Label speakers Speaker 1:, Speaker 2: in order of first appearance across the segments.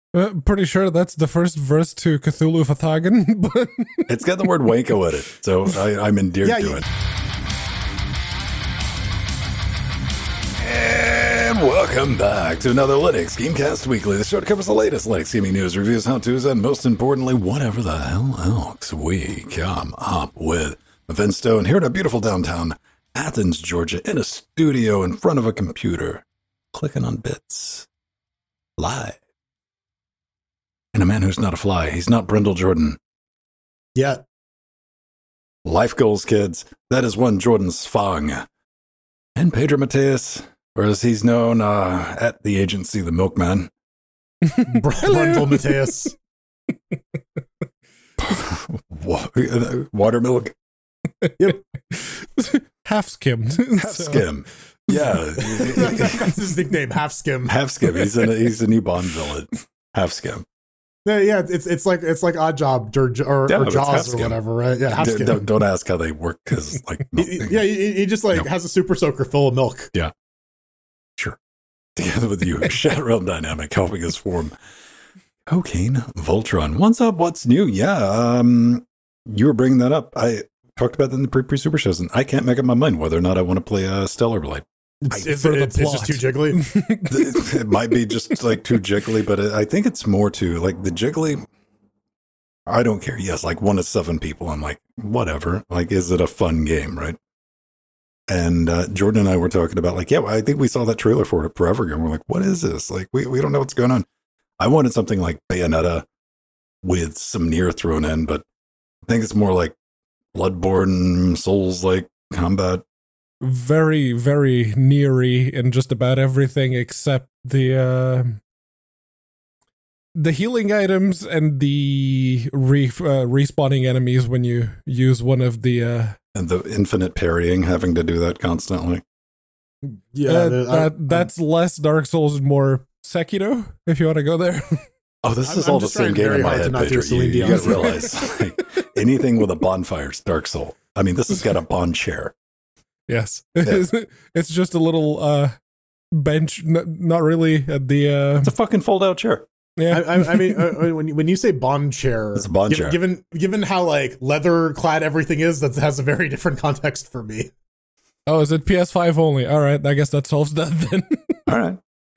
Speaker 1: Pretty sure that's the first verse to Cthulhu Fhtagn, but
Speaker 2: It's got the word Wanko in it, so I'm endeared to it. And welcome back to another Linux Gamecast Weekly, the show that covers the latest Linux gaming news, reviews, how-tos, and most importantly, whatever the hell else we come up with. Vince Stone here in a beautiful downtown Athens, Georgia, in a studio in front of a computer, clicking on bits, live. And a man who's not a fly. He's not Brendel Jordan.
Speaker 3: Yeah.
Speaker 2: Life goals, kids. That is one Jordan Sfang. And Pedro Mateus, or as he's known at the agency, the Milkman.
Speaker 3: Brendel Mateus.
Speaker 2: Water milk?
Speaker 3: Yep.
Speaker 1: half skimmed.
Speaker 2: Half skim. Yeah.
Speaker 3: That's his nickname, Half Skim.
Speaker 2: Half skim. He's a new Bond villain. Half skim.
Speaker 3: Yeah, it's like Odd Job or Jaws or whatever, right? Yeah, Half Skim.
Speaker 2: Don't ask how they work because
Speaker 3: he just has a super soaker full of milk.
Speaker 2: Yeah, sure. Together with you, Shadow Realm Dynamic helping us form Cocaine Voltron. What's up? What's new? Yeah, you were bringing that up. I talked about that in the pre-super shows, and I can't make up my mind whether or not I want to play Stellar Blade.
Speaker 3: It's just too jiggly.
Speaker 2: It might be just like too jiggly, but I think it's more to like the jiggly. I don't care. Yes, like 1 to 7 people. I'm like, whatever. Like, is it a fun game, right? And Jordan and I were talking about like, yeah, I think we saw that trailer for it forever ago. And we're like, what is this? Like, we don't know what's going on. I wanted something like Bayonetta with some Nier thrown in, but I think it's more like Bloodborne, Souls-like combat.
Speaker 1: Very, very neary in just about everything except the healing items and the respawning enemies when you use one of the
Speaker 2: and the infinite parrying, having to do that constantly.
Speaker 1: Yeah, that's less Dark Souls and more Sekiro, if you want to go there.
Speaker 2: Oh, this is all the same game in my head, Pedro. You got to realize anything with a bonfire is Dark Soul. I mean, this has got a bond chair.
Speaker 1: Yes, it's just a little bench. Not really at the.
Speaker 2: It's a fucking fold-out chair.
Speaker 1: Yeah,
Speaker 3: I mean, when you say bond chair,
Speaker 2: it's a bond chair.
Speaker 3: Given how like leather clad everything is, that has a very different context for me.
Speaker 1: Oh, is it PS5 only? All right, I guess that solves that then.
Speaker 2: All right.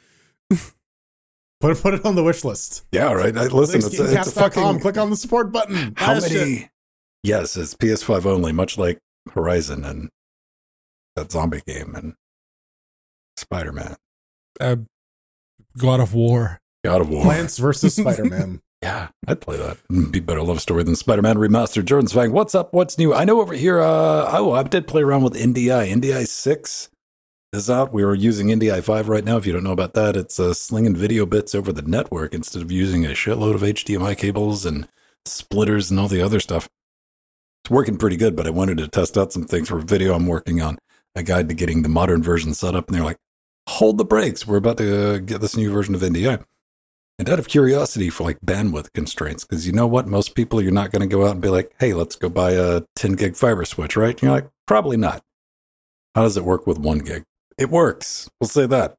Speaker 3: Put it on the wish list.
Speaker 2: Yeah, right. Listen, it's a fucking.
Speaker 3: Click on the support button.
Speaker 2: How many? Yes, it's PS5 only, much like Horizon and that zombie game and Spider-Man.
Speaker 1: God of War.
Speaker 2: God of War.
Speaker 3: Plants versus Spider-Man.
Speaker 2: Yeah, I'd play that. It'd be a better love story than Spider-Man Remastered. Jordan Svang, what's up? What's new? I know over here, I did play around with NDI. NDI 6 is out. We are using NDI 5 right now. If you don't know about that, it's slinging video bits over the network instead of using a shitload of HDMI cables and splitters and all the other stuff. It's working pretty good, but I wanted to test out some things for a video I'm working on. A guide to getting the modern version set up, and they're like, hold the brakes. We're about to get this new version of NDI. And out of curiosity for like bandwidth constraints, because you know what? Most people, you're not going to go out and be like, hey, let's go buy a 10 gig fiber switch, right? And you're like, probably not. How does it work with 1 gig? It works. We'll say that.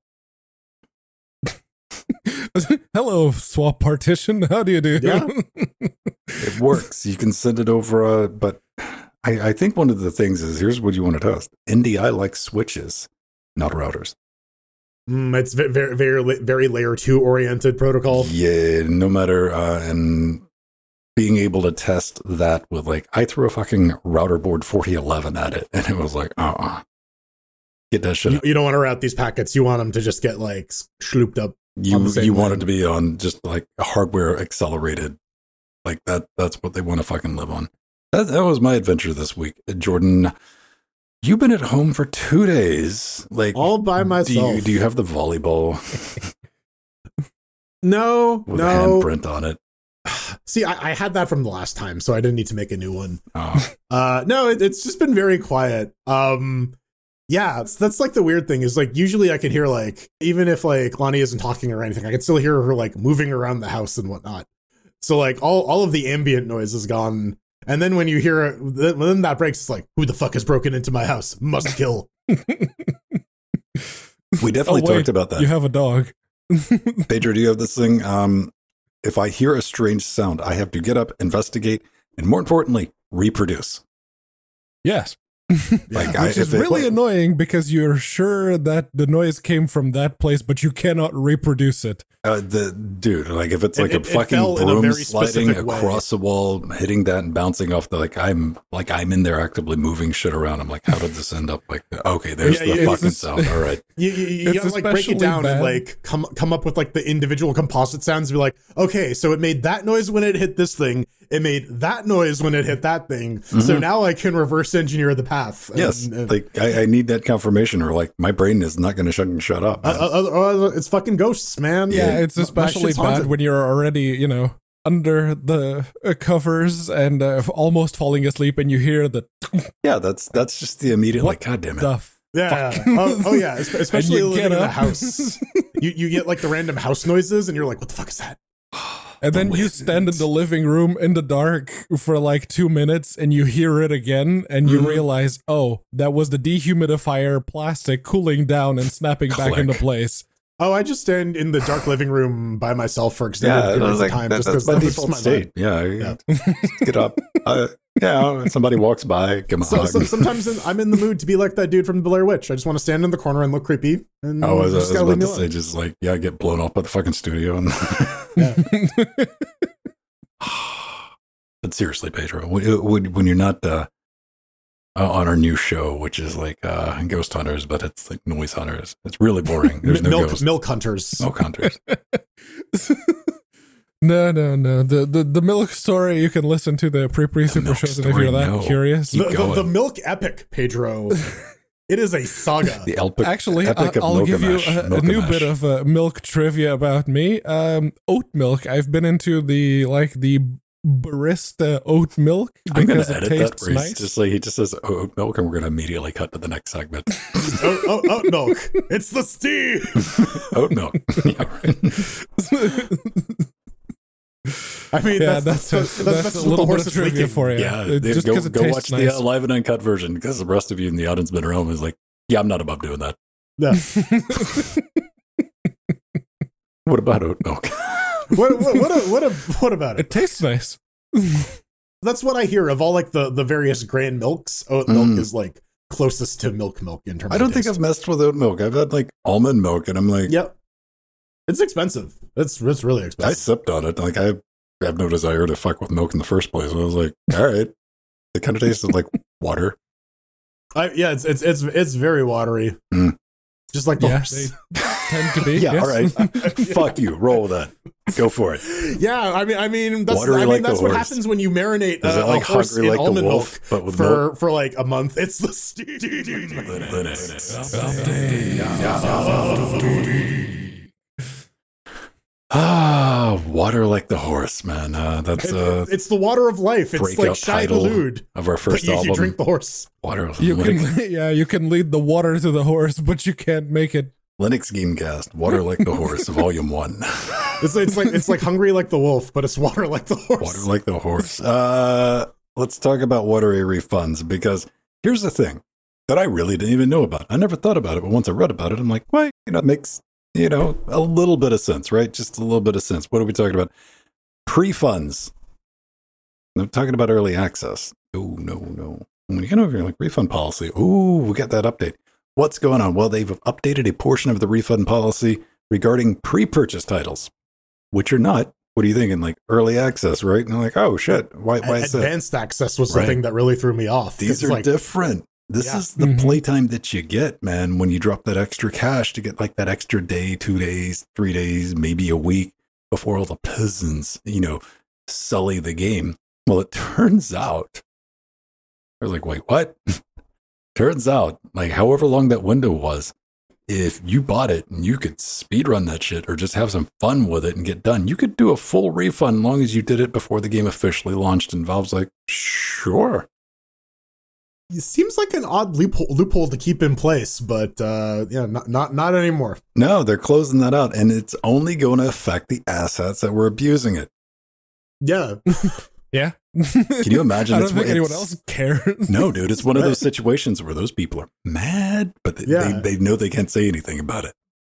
Speaker 1: Hello, swap partition. How do you do?
Speaker 3: Yeah.
Speaker 2: It works. You can send it over, but I think one of the things is, here's what you want to test. NDI likes switches, not routers.
Speaker 3: It's very, very, very layer 2 oriented protocol.
Speaker 2: Yeah, no matter, and being able to test that with like, I threw a fucking router board 4011 at it, and it was like, get that shit.
Speaker 3: You don't want to route these packets. You want them to just get like slooped up.
Speaker 2: You want it to be on just like hardware accelerated, like that. That's what they want to fucking live on. That was my adventure this week, Jordan. You've been at home for 2 days, like
Speaker 3: all by myself.
Speaker 2: Do you have the volleyball?
Speaker 3: No,
Speaker 2: with a handprint on it.
Speaker 3: See, I had that from the last time, so I didn't need to make a new one.
Speaker 2: Oh.
Speaker 3: No, it's just been very quiet. Yeah, that's like the weird thing is like usually I can hear like even if like Lonnie isn't talking or anything, I can still hear her like moving around the house and whatnot. So like all of the ambient noise is gone. And then when you hear it, when that breaks, it's like, who the fuck has broken into my house? Must kill.
Speaker 2: We definitely talked about that.
Speaker 1: You have a dog.
Speaker 2: Pedro, do you have this thing? if I hear a strange sound, I have to get up, investigate, and more importantly, reproduce.
Speaker 1: Yes.
Speaker 2: Like,
Speaker 1: Which is really annoying because you're sure that the noise came from that place, but you cannot reproduce it.
Speaker 2: Dude, like if it's like
Speaker 3: It
Speaker 2: a fucking
Speaker 3: fell in a
Speaker 2: broom
Speaker 3: very
Speaker 2: sliding
Speaker 3: specific way.
Speaker 2: across the wall, hitting that and bouncing off the I'm in there actively moving shit around. I'm like, how did this end up like that? Okay, there's
Speaker 3: Yeah,
Speaker 2: the
Speaker 3: it's
Speaker 2: fucking
Speaker 1: just-
Speaker 2: sound. All right.
Speaker 3: You gotta like break
Speaker 1: especially
Speaker 3: it down
Speaker 1: bad.
Speaker 3: and like come up with like the individual composite sounds and be like, okay, so it made that noise when it hit this thing. It made that noise when it hit that thing. So now I can reverse engineer the path.
Speaker 2: Yes.
Speaker 3: And,
Speaker 2: Like I need that confirmation, or like my brain is not going to shut up. man.
Speaker 3: it's fucking ghosts, man.
Speaker 1: Yeah, it's
Speaker 3: My
Speaker 1: especially
Speaker 3: shit's
Speaker 1: bad
Speaker 3: haunted.
Speaker 1: when you're already, under the covers and almost falling asleep, and you hear the
Speaker 2: Yeah, that's just the immediate like, God damn it.
Speaker 1: stuff.
Speaker 3: Yeah. Oh yeah. Especially
Speaker 1: you
Speaker 3: living
Speaker 1: get
Speaker 3: in a
Speaker 1: up.
Speaker 3: house. You get like the random house noises, and you're like, what the fuck is that?
Speaker 1: And then you stand in the living room in the dark for like 2 minutes and you hear it again and you realize, oh, that was the dehumidifier plastic cooling down and snapping back
Speaker 2: Click.
Speaker 1: into place.
Speaker 3: Oh, I just stand in the dark living room by myself for extended
Speaker 2: Yeah,
Speaker 3: periods
Speaker 2: like,
Speaker 3: of time
Speaker 2: that's
Speaker 3: just
Speaker 2: my
Speaker 3: because
Speaker 2: default state. Yeah, get up. Somebody walks by, give 'em a hug.
Speaker 3: Sometimes I'm in the mood to be like that dude from the Blair Witch. I just want to stand in the corner and look creepy. And
Speaker 2: I was
Speaker 3: just gotta
Speaker 2: about
Speaker 3: leave me
Speaker 2: to say,
Speaker 3: alone.
Speaker 2: just like, get blown off by the fucking studio. And But seriously, Pedro, when you're not on our new show, which is like Ghost Hunters, but it's like Noise Hunters, it's really boring. There's no ghosts.
Speaker 3: Milk hunters.
Speaker 2: Milk Hunters.
Speaker 1: No. The milk story, you can listen to the pre super
Speaker 2: milk
Speaker 1: shows, and if
Speaker 2: story,
Speaker 1: you're that
Speaker 2: no.
Speaker 1: curious.
Speaker 3: The milk epic, Pedro. It is a saga.
Speaker 2: The epic,
Speaker 1: Actually,
Speaker 2: epic of
Speaker 1: I'll give you
Speaker 2: Milgamash.
Speaker 1: a new
Speaker 2: Milgamash.
Speaker 1: bit of milk trivia about me. Oat milk. I've been into the barista oat milk
Speaker 2: I'm going
Speaker 1: because
Speaker 2: to
Speaker 1: it
Speaker 2: edit that
Speaker 1: tastes
Speaker 2: where he's
Speaker 1: nice.
Speaker 2: just like, he just says oat milk, and we're going to immediately cut to the next segment.
Speaker 3: Oat milk. It's the steam.
Speaker 2: Oat milk. Yeah, right.
Speaker 3: I mean,
Speaker 1: Yeah,
Speaker 3: that's
Speaker 1: that's a
Speaker 3: what
Speaker 1: little
Speaker 3: the
Speaker 1: bit
Speaker 3: horse
Speaker 1: of
Speaker 3: is
Speaker 1: trivia
Speaker 3: leaking.
Speaker 1: for you.
Speaker 2: Yeah,
Speaker 1: Just
Speaker 2: go
Speaker 1: because it
Speaker 2: watch
Speaker 1: tastes
Speaker 2: the
Speaker 1: nice.
Speaker 2: live and uncut version, because the rest of you in the audience been around is like, yeah, I'm not above doing that.
Speaker 3: Yeah.
Speaker 2: What about oat milk?
Speaker 3: What about
Speaker 1: It
Speaker 3: it?
Speaker 1: tastes nice.
Speaker 3: That's what I hear of all like the various grain milks. Oat milk is like closest to milk in terms
Speaker 2: I don't
Speaker 3: of
Speaker 2: think
Speaker 3: taste.
Speaker 2: I've messed with oat milk. I've had like almond milk, and I'm like,
Speaker 3: Yep. It's expensive. It's really
Speaker 2: I
Speaker 3: expensive.
Speaker 2: sipped on it. Like, I have no desire to fuck with milk in the first place. I was like, all right. It kind of tasted like water.
Speaker 3: It's very watery.
Speaker 2: Mm.
Speaker 3: Just like the
Speaker 1: Yeah,
Speaker 3: horse.
Speaker 1: they tend to be.
Speaker 2: Yeah,
Speaker 1: yes.
Speaker 2: all right. Fuck you. Roll with that. Go for it.
Speaker 3: Yeah, I mean that's
Speaker 2: Watery like the
Speaker 3: that's what
Speaker 2: horse.
Speaker 3: happens when you marinate
Speaker 2: Is it like
Speaker 3: a horse
Speaker 2: hungry
Speaker 3: in
Speaker 2: like the
Speaker 3: almond
Speaker 2: wolf,
Speaker 3: milk
Speaker 2: but with milk?
Speaker 3: for like a month. It's the
Speaker 2: Water like the horse, man. That's
Speaker 3: it's the water of life. It's
Speaker 2: breakout
Speaker 3: like Shai
Speaker 2: title
Speaker 3: Hulud,
Speaker 2: of our
Speaker 3: but
Speaker 2: first
Speaker 3: you
Speaker 2: album.
Speaker 3: drink the horse.
Speaker 2: Water.
Speaker 1: You
Speaker 2: Linux,
Speaker 1: you can lead the water to the horse, but you can't make it.
Speaker 2: Linux Gamecast. Water like the horse, Volume 1.
Speaker 3: It's like hungry like the wolf, but it's water like the horse.
Speaker 2: Water like the horse. Let's talk about watery refunds, because here's the thing that I really didn't even know about. I never thought about it, but once I read about it, I'm like, wait, it makes, a little bit of sense, right? Just a little bit of sense. What are we talking about? Pre-funds. I'm talking about early access. Oh, no. When you get over here, like refund policy, we got that update. What's going on? Well, they've updated a portion of the refund policy regarding pre-purchase titles, which are not. What are you thinking? Like early access, right? And I'm like, oh shit, why is that?
Speaker 3: Advanced access was the
Speaker 2: Right.
Speaker 3: thing that really threw me off.
Speaker 2: These
Speaker 3: It's
Speaker 2: are
Speaker 3: like,
Speaker 2: different. This
Speaker 3: Yeah.
Speaker 2: is the
Speaker 1: Mhm.
Speaker 2: playtime that you get, man, when you drop that extra cash to get like that extra day, 2 days, 3 days, maybe a week before all the peasants, sully the game. Well, it turns out, I was like, wait, what? Turns out, like, however long that window was, if you bought it and you could speedrun that shit or just have some fun with it and get done, you could do a full refund as long as you did it before the game officially launched. And Valve's like, sure.
Speaker 3: it seems like an odd loophole to keep in place, but not anymore.
Speaker 2: No, they're closing that out, and it's only going to affect the assets that were abusing it.
Speaker 3: Yeah.
Speaker 1: Yeah.
Speaker 2: Can you imagine?
Speaker 1: I
Speaker 2: It's-
Speaker 1: don't think anyone
Speaker 2: it's-
Speaker 1: else cares.
Speaker 2: No, dude, it's one of those situations where those people are mad, but
Speaker 3: Yeah.
Speaker 2: they know they can't say anything about it.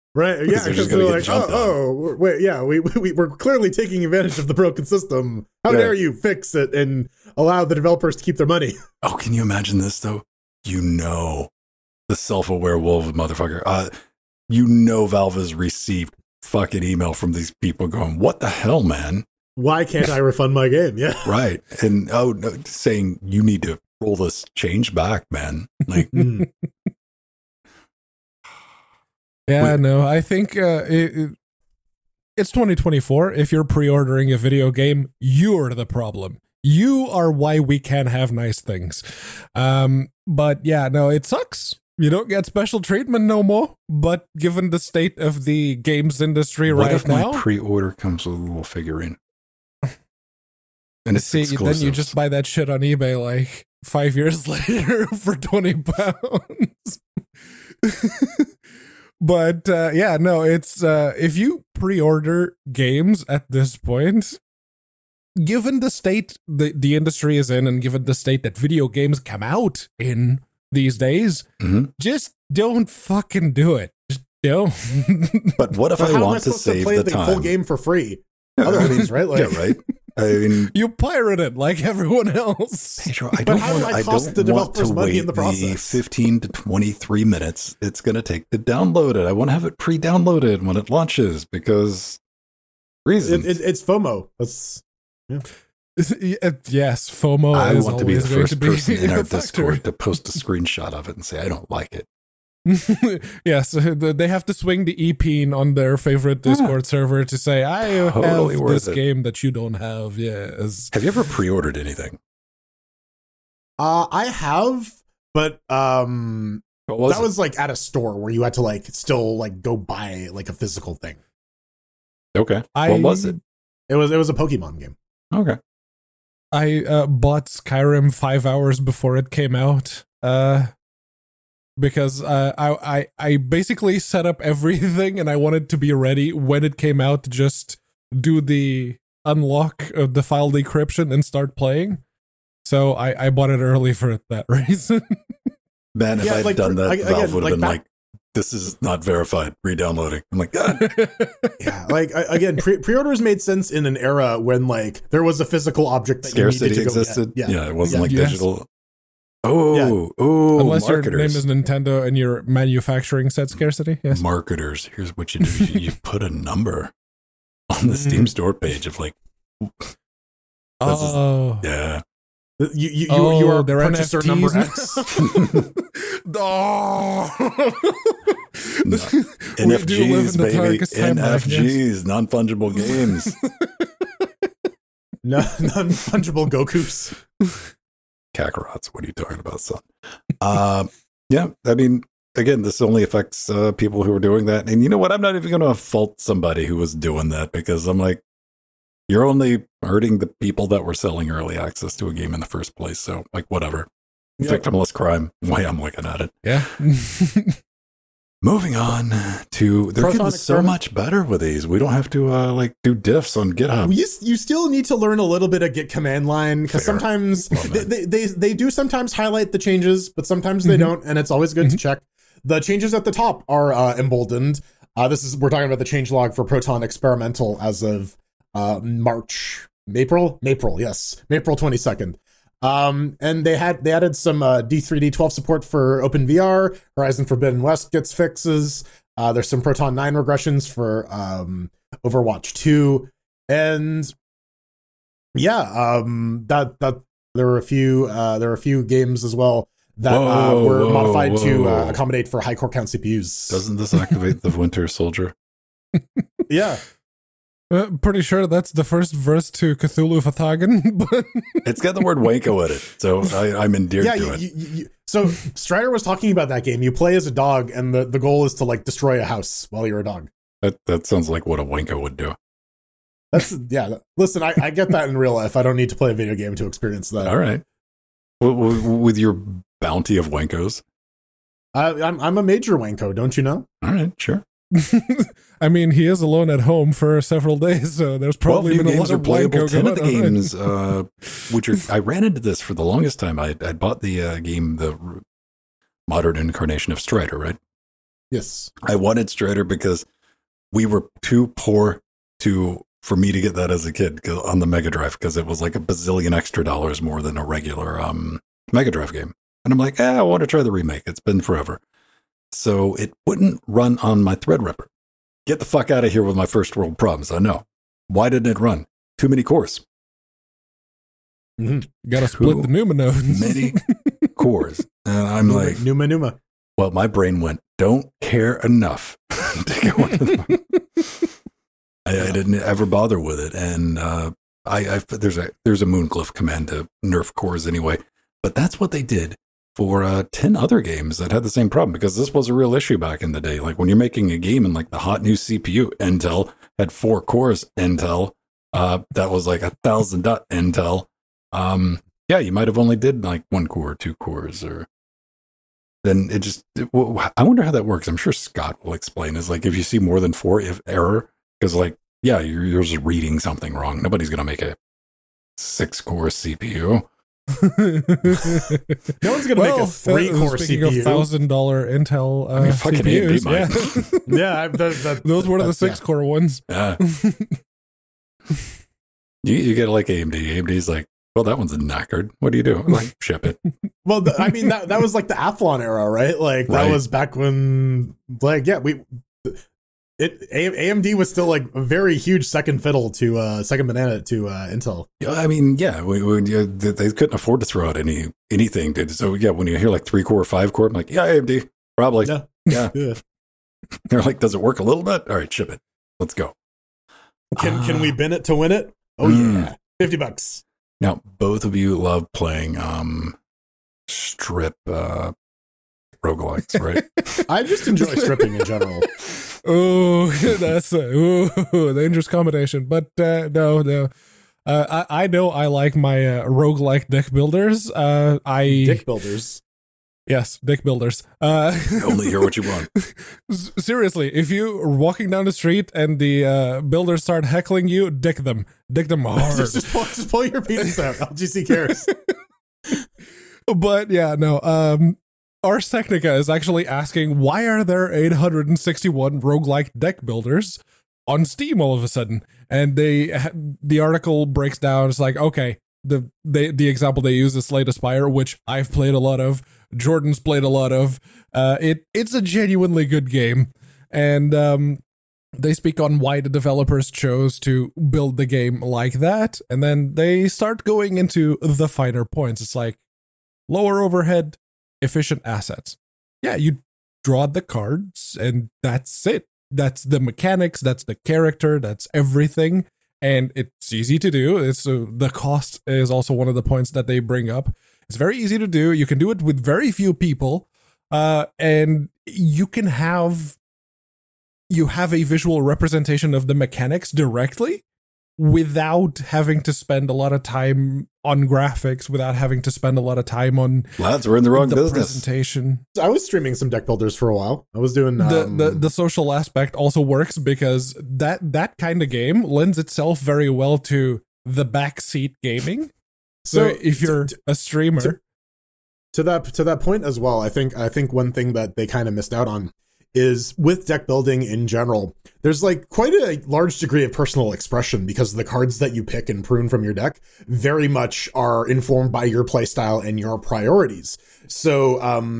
Speaker 3: Right? Yeah,
Speaker 2: Because they're
Speaker 3: because
Speaker 2: just
Speaker 3: they're
Speaker 2: gonna get
Speaker 3: like,
Speaker 2: jumped on.
Speaker 3: wait, yeah, we're clearly taking advantage of the broken system. How
Speaker 2: Yeah.
Speaker 3: dare you fix it and allow the developers to keep their money?
Speaker 2: Oh, can you imagine this though? You know, the self-aware wolf motherfucker. You know, Valve has received fucking email from these people going, "What the hell, man?"
Speaker 3: Why can't I refund my game? Yeah.
Speaker 2: Right, and no, saying you need to roll this change back, man. Like,
Speaker 3: Mm.
Speaker 1: Yeah, no, I think it's 2024. If you're pre-ordering a video game, you're the problem. You are why we can't have nice things. But yeah, no, it sucks. You don't get special treatment no more. But given the state of the games industry
Speaker 2: what
Speaker 1: right
Speaker 2: if
Speaker 1: now,
Speaker 2: my pre-order comes with a little figurine? And it's
Speaker 1: see, then you
Speaker 2: exclusives.
Speaker 1: just buy that shit on eBay like 5 years later for £20. But yeah, no, it's if you pre-order games at this point, given the state the industry is in, and given the state that video games come out in these days,
Speaker 2: Mhm.
Speaker 1: just don't fucking do it. Just don't.
Speaker 2: But what if
Speaker 3: But
Speaker 2: I
Speaker 3: how am I
Speaker 2: want to
Speaker 3: supposed to
Speaker 2: save
Speaker 3: play
Speaker 2: the
Speaker 3: the
Speaker 2: time?
Speaker 3: full game for free?
Speaker 2: Yeah,
Speaker 3: Other
Speaker 2: I mean,
Speaker 3: means, right? Like,
Speaker 2: yeah, right. I mean,
Speaker 1: You pirate it like everyone else.
Speaker 2: Pedro, I
Speaker 3: But
Speaker 2: don't
Speaker 3: how do
Speaker 2: want.
Speaker 3: I
Speaker 2: I
Speaker 3: cost
Speaker 2: don't
Speaker 3: the
Speaker 2: want to
Speaker 3: developers money
Speaker 2: wait
Speaker 3: in the
Speaker 2: the
Speaker 3: process?
Speaker 2: 15 to 23 minutes it's going to take to download it. I want to have it pre-downloaded when it launches because reasons.
Speaker 3: it's FOMO. That's
Speaker 1: Yes, FOMO
Speaker 2: I
Speaker 1: is
Speaker 2: want to be the
Speaker 1: always going
Speaker 2: first
Speaker 1: to be
Speaker 2: person in
Speaker 1: a
Speaker 2: our
Speaker 1: factor.
Speaker 2: Discord to post a screenshot of it and say I don't like it.
Speaker 1: Yes, they have to swing the e-peen on their favorite Discord server to say, I
Speaker 2: Totally
Speaker 1: have
Speaker 2: worth
Speaker 1: this
Speaker 2: it.
Speaker 1: game that you don't have. Yes.
Speaker 2: Have you ever pre-ordered anything?
Speaker 3: I have, but
Speaker 2: What
Speaker 3: that was like at a store where you had to like still like go buy like a physical thing.
Speaker 2: okay. What was it?
Speaker 3: It was a Pokemon game.
Speaker 2: Okay.
Speaker 1: I bought Skyrim 5 hours before it came out. Because I basically set up everything and I wanted to be ready when it came out to just do the unlock of the file decryption and start playing. So I bought it early for that reason.
Speaker 2: Man, if
Speaker 3: Yeah,
Speaker 2: I had
Speaker 3: like,
Speaker 2: done that,
Speaker 3: again,
Speaker 2: Valve would have
Speaker 3: like
Speaker 2: been
Speaker 3: back-
Speaker 2: like, this is not verified, re-downloading. I'm like, God.
Speaker 3: Yeah, like again, pre-orders made sense in an era when like there was a physical object that
Speaker 2: Scarcity
Speaker 3: you needed to go
Speaker 2: existed.
Speaker 3: get.
Speaker 2: Yeah, it wasn't like
Speaker 1: Yes.
Speaker 2: digital. Oh,
Speaker 1: Unless
Speaker 2: marketers.
Speaker 1: your name is Nintendo and you're manufacturing said scarcity. Yes.
Speaker 2: Marketers. Here's what you do. You put a number on the Steam store page of like,
Speaker 1: Oh.
Speaker 2: yeah.
Speaker 3: You are
Speaker 1: they're
Speaker 3: purchaser
Speaker 1: NFTs
Speaker 3: number
Speaker 1: now.
Speaker 3: X.
Speaker 1: Oh. We do
Speaker 2: NFGs,
Speaker 1: live in the
Speaker 2: baby.
Speaker 1: darkest timeline, yes.
Speaker 2: NFGs, non-fungible games.
Speaker 3: Non-fungible Gokus.
Speaker 2: Kakarots. What are you talking about, son? Yeah, I mean, again, this only affects people who are doing that. And you know what? I'm not even going to fault somebody who was doing that because I'm like, you're only hurting the people that were selling early access to a game in the first place. So, like, whatever.
Speaker 3: Yep.
Speaker 2: Victimless crime, the way I'm looking at it.
Speaker 1: Yeah.
Speaker 2: Moving on to, they're
Speaker 3: Proton
Speaker 2: getting so
Speaker 3: experiment.
Speaker 2: much better with these. We don't have to, like, do diffs on GitHub.
Speaker 3: You still need to learn a little bit of Git command line because
Speaker 2: Fair.
Speaker 3: sometimes
Speaker 2: Well, man.
Speaker 3: they do sometimes highlight the changes, but sometimes they don't, and it's always good to check. The changes at the top are emboldened. We're talking about the change log for Proton Experimental as of April 22nd. And they added some D3D12 support for OpenVR. Horizon Forbidden West gets fixes. There's some Proton 9 regressions for Overwatch 2, and yeah, that there were a few games as well that were modified to accommodate for high core count CPUs.
Speaker 2: Doesn't this activate the Winter Soldier?
Speaker 3: Yeah.
Speaker 1: Pretty sure that's the first verse to Cthulhu Fhtagn, but
Speaker 2: It's got the word Wanko in it, so I'm endeared
Speaker 3: Yeah,
Speaker 2: to it.
Speaker 3: so Strider was talking about that game. You play as a dog, and the goal is to like destroy a house while you're a dog.
Speaker 2: That sounds like what a Wanko would do.
Speaker 3: That's Listen, I get that in real life. I don't need to play a video game to experience that.
Speaker 2: All right. With your bounty of Wankos.
Speaker 3: I'm a major wanko, don't you know?
Speaker 2: All right, sure.
Speaker 1: I mean, he is alone at home for several days, so there's
Speaker 2: 12
Speaker 1: probably
Speaker 2: new
Speaker 1: been a
Speaker 2: games
Speaker 1: lot
Speaker 2: are
Speaker 1: of
Speaker 2: playable.
Speaker 1: wanko
Speaker 2: 10 of the
Speaker 1: going on.
Speaker 2: games, which are, I ran into this for the longest time. I bought the game, the modern incarnation of Strider, right?
Speaker 3: Yes.
Speaker 2: I wanted Strider because we were too poor for me to get that as a kid on the Mega Drive, because it was like a bazillion extra dollars more than a regular Mega Drive game. And I'm like, I want to try the remake. It's been forever. So it wouldn't run on my Threadripper. Get the fuck out of here with my first world problems. I know. Why didn't it run? Too many cores.
Speaker 1: You gotta split the Numa nodes.
Speaker 2: Many cores. And I'm like,
Speaker 3: Numa.
Speaker 2: well, my brain went, don't care enough to go into them. I didn't ever bother with it. And there's a Moonglyph command to nerf cores anyway. But that's what they did for 10 other games that had the same problem, because this was a real issue back in the day. Like when you're making a game and like the hot new CPU, Intel had 4 cores. Intel, that was like 1,000 Intel. Yeah, you might have only did like 1 core, 2 cores, or then I wonder how that works. I'm sure Scott will explain. Is like if you see more than 4, if error, because like, yeah, you're just reading something wrong. Nobody's gonna make a 6-core CPU.
Speaker 3: No one's gonna make a 3-core
Speaker 1: speaking
Speaker 3: CPU.
Speaker 1: Of $1,000 Intel
Speaker 2: fucking
Speaker 1: CPUs,
Speaker 2: AMD
Speaker 3: Yeah,
Speaker 1: those were the 6-core ones.
Speaker 2: Yeah. you get like AMD. AMD's like, well, that one's knackered. What do you do? Like, ship it.
Speaker 3: Well, I mean, that was like the Athlon era, right? Like that was back when, like, yeah, AMD was still like a very huge second fiddle to second banana to Intel.
Speaker 2: Yeah, I mean, yeah, they couldn't afford to throw out anything. So yeah, when you hear like 3-core, 5-core, I'm like, yeah, AMD, probably. Yeah. They're like, does it work a little bit? All right, ship it. Let's go.
Speaker 3: Can we bin it to win it? Oh yeah, $50.
Speaker 2: Now, both of you love playing strip roguelikes, right?
Speaker 3: I just enjoy stripping in general.
Speaker 1: Oh, that's a dangerous combination. But no. I know I like my roguelike deck builders.
Speaker 3: Dick builders.
Speaker 1: Yes, deck builders.
Speaker 2: Only hear what you want.
Speaker 1: Seriously, if you're walking down the street and the builders start heckling you, dick them hard.
Speaker 3: just pull your penis out. LGC cares.
Speaker 1: But yeah, no. Ars Technica is actually asking, why are there 861 roguelike deck builders on Steam all of a sudden? And the article breaks down. It's like, okay, the example they use is Slay the Spire, which I've played a lot of. Jordan's played a lot of. It's a genuinely good game, and they speak on why the developers chose to build the game like that, and then they start going into the finer points. It's like lower overhead, efficient assets. Yeah, you draw the cards, and that's it. That's the mechanics, that's the character, that's everything, and it's easy to do. The cost is also one of the points that they bring up. It's very easy to do. You can do it with very few people, and you have a visual representation of the mechanics directly without having to spend a lot of time on graphics, without having to spend a lot of time on
Speaker 2: lads, we're in the wrong business.
Speaker 1: Presentation.
Speaker 3: I was streaming some deck builders for a while. I was doing
Speaker 1: the social aspect also works because that kind of game lends itself very well to the backseat gaming. So if you're a streamer,
Speaker 3: to that point as well, I think one thing that they kind of missed out on is with deck building in general, there's like quite a large degree of personal expression because the cards that you pick and prune from your deck very much are informed by your playstyle and your priorities. So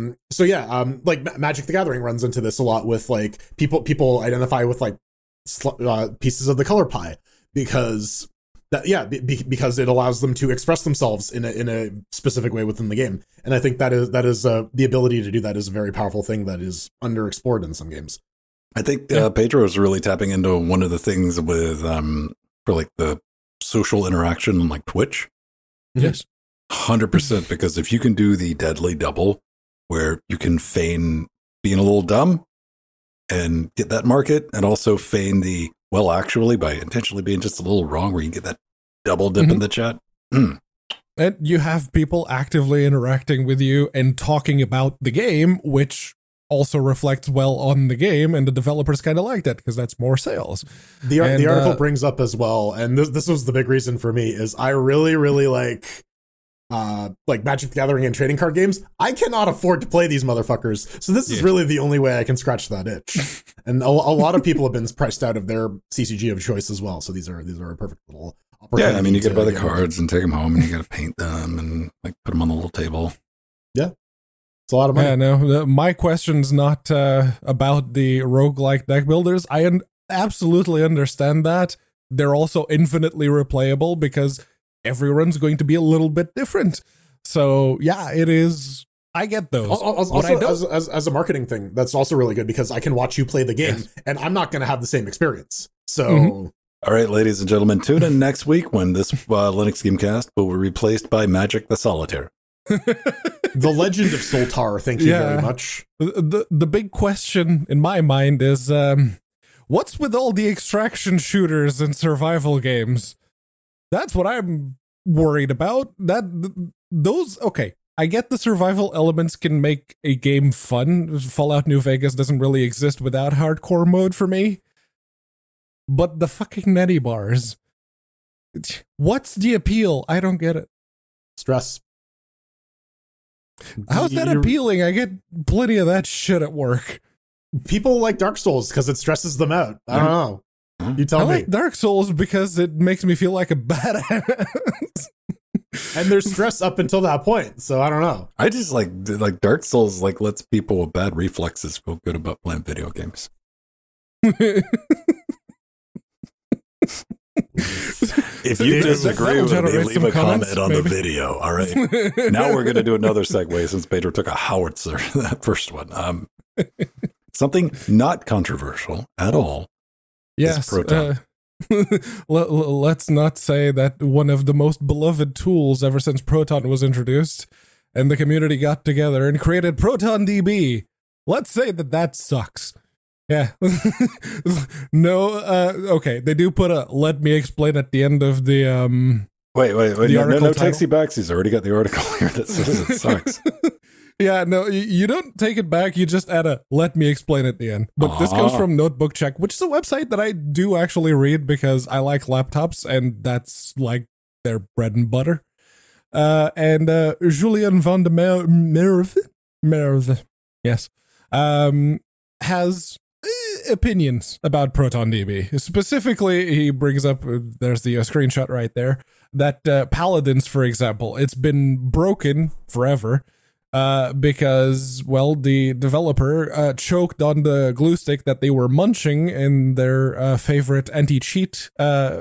Speaker 3: like Magic the Gathering runs into this a lot with like people identify with like pieces of the color pie because because it allows them to express themselves in a specific way within the game. And I think that is the ability to do that is a very powerful thing that is underexplored in some games.
Speaker 2: I think Pedro is really tapping into one of the things with for like the social interaction on like Twitch.
Speaker 1: Yes,
Speaker 2: 100%. Because if you can do the deadly double, where you can feign being a little dumb and get that market, and also feign the well, actually, by intentionally being just a little wrong, where you get that double dip in the chat.
Speaker 1: And you have people actively interacting with you and talking about the game, which also reflects well on the game, and the developers kind of like that because that's more sales.
Speaker 3: The article brings up as well, and this was the big reason for me, is I really, really like like Magic the Gathering and trading card games, I cannot afford to play these motherfuckers. So this is really the only way I can scratch that itch. And a lot of people have been priced out of their CCG of choice as well. So these are a perfect little opportunity.
Speaker 2: Yeah, I mean, you got to buy the cards and take them home, and you got to paint them and like put them on the little table.
Speaker 3: Yeah, it's a lot of money.
Speaker 1: Yeah, no, my question's not about the roguelike deck builders. I absolutely understand that. They're also infinitely replayable because everyone's going to be a little bit different. So yeah, it is. I get those.
Speaker 3: Also, as a marketing thing, that's also really good because I can watch you play the game, and I'm not going to have the same experience. So,
Speaker 2: All right, ladies and gentlemen, tune in next week when this Linux Gamecast will be replaced by Magic the Solitaire.
Speaker 3: The Legend of Soltar. Thank you very much.
Speaker 1: The big question in my mind is, what's with all the extraction shooters and survival games? That's what I'm worried about. Okay, I get the survival elements can make a game fun. Fallout New Vegas doesn't really exist without hardcore mode for me. But the fucking netty bars. What's the appeal? I don't get it.
Speaker 3: Stress.
Speaker 1: How's that appealing? I get plenty of that shit at work.
Speaker 3: People like Dark Souls because it stresses them out. I don't know. You tell me.
Speaker 1: I like Dark Souls because it makes me feel like a badass.
Speaker 3: And there's stress up until that point, so I don't know.
Speaker 2: I just like Dark Souls lets people with bad reflexes feel good about playing video games. If you disagree with me, leave a comment on the video. All right. Now we're going to do another segue since Pedro took a howitzer, that first one. Something not controversial at all.
Speaker 1: Yes. Proton. Let's not say that one of the most beloved tools ever since Proton was introduced and the community got together and created ProtonDB. Let's say that sucks. Yeah. No, okay. They do put a let me explain at the end of the
Speaker 2: Wait. No takesy backsies. I already got the article here that says it sucks.
Speaker 1: Yeah, no, you don't take it back. You just add a let me explain at the end. But this comes from Notebook Check, which is a website that I do actually read because I like laptops and that's like their bread and butter. And Julien van de Merwe, yes, has opinions about ProtonDB. Specifically, he brings up, there's the screenshot right there, that Paladins, for example, it's been broken forever. Because, well, the developer choked on the glue stick that they were munching in their favorite anti-cheat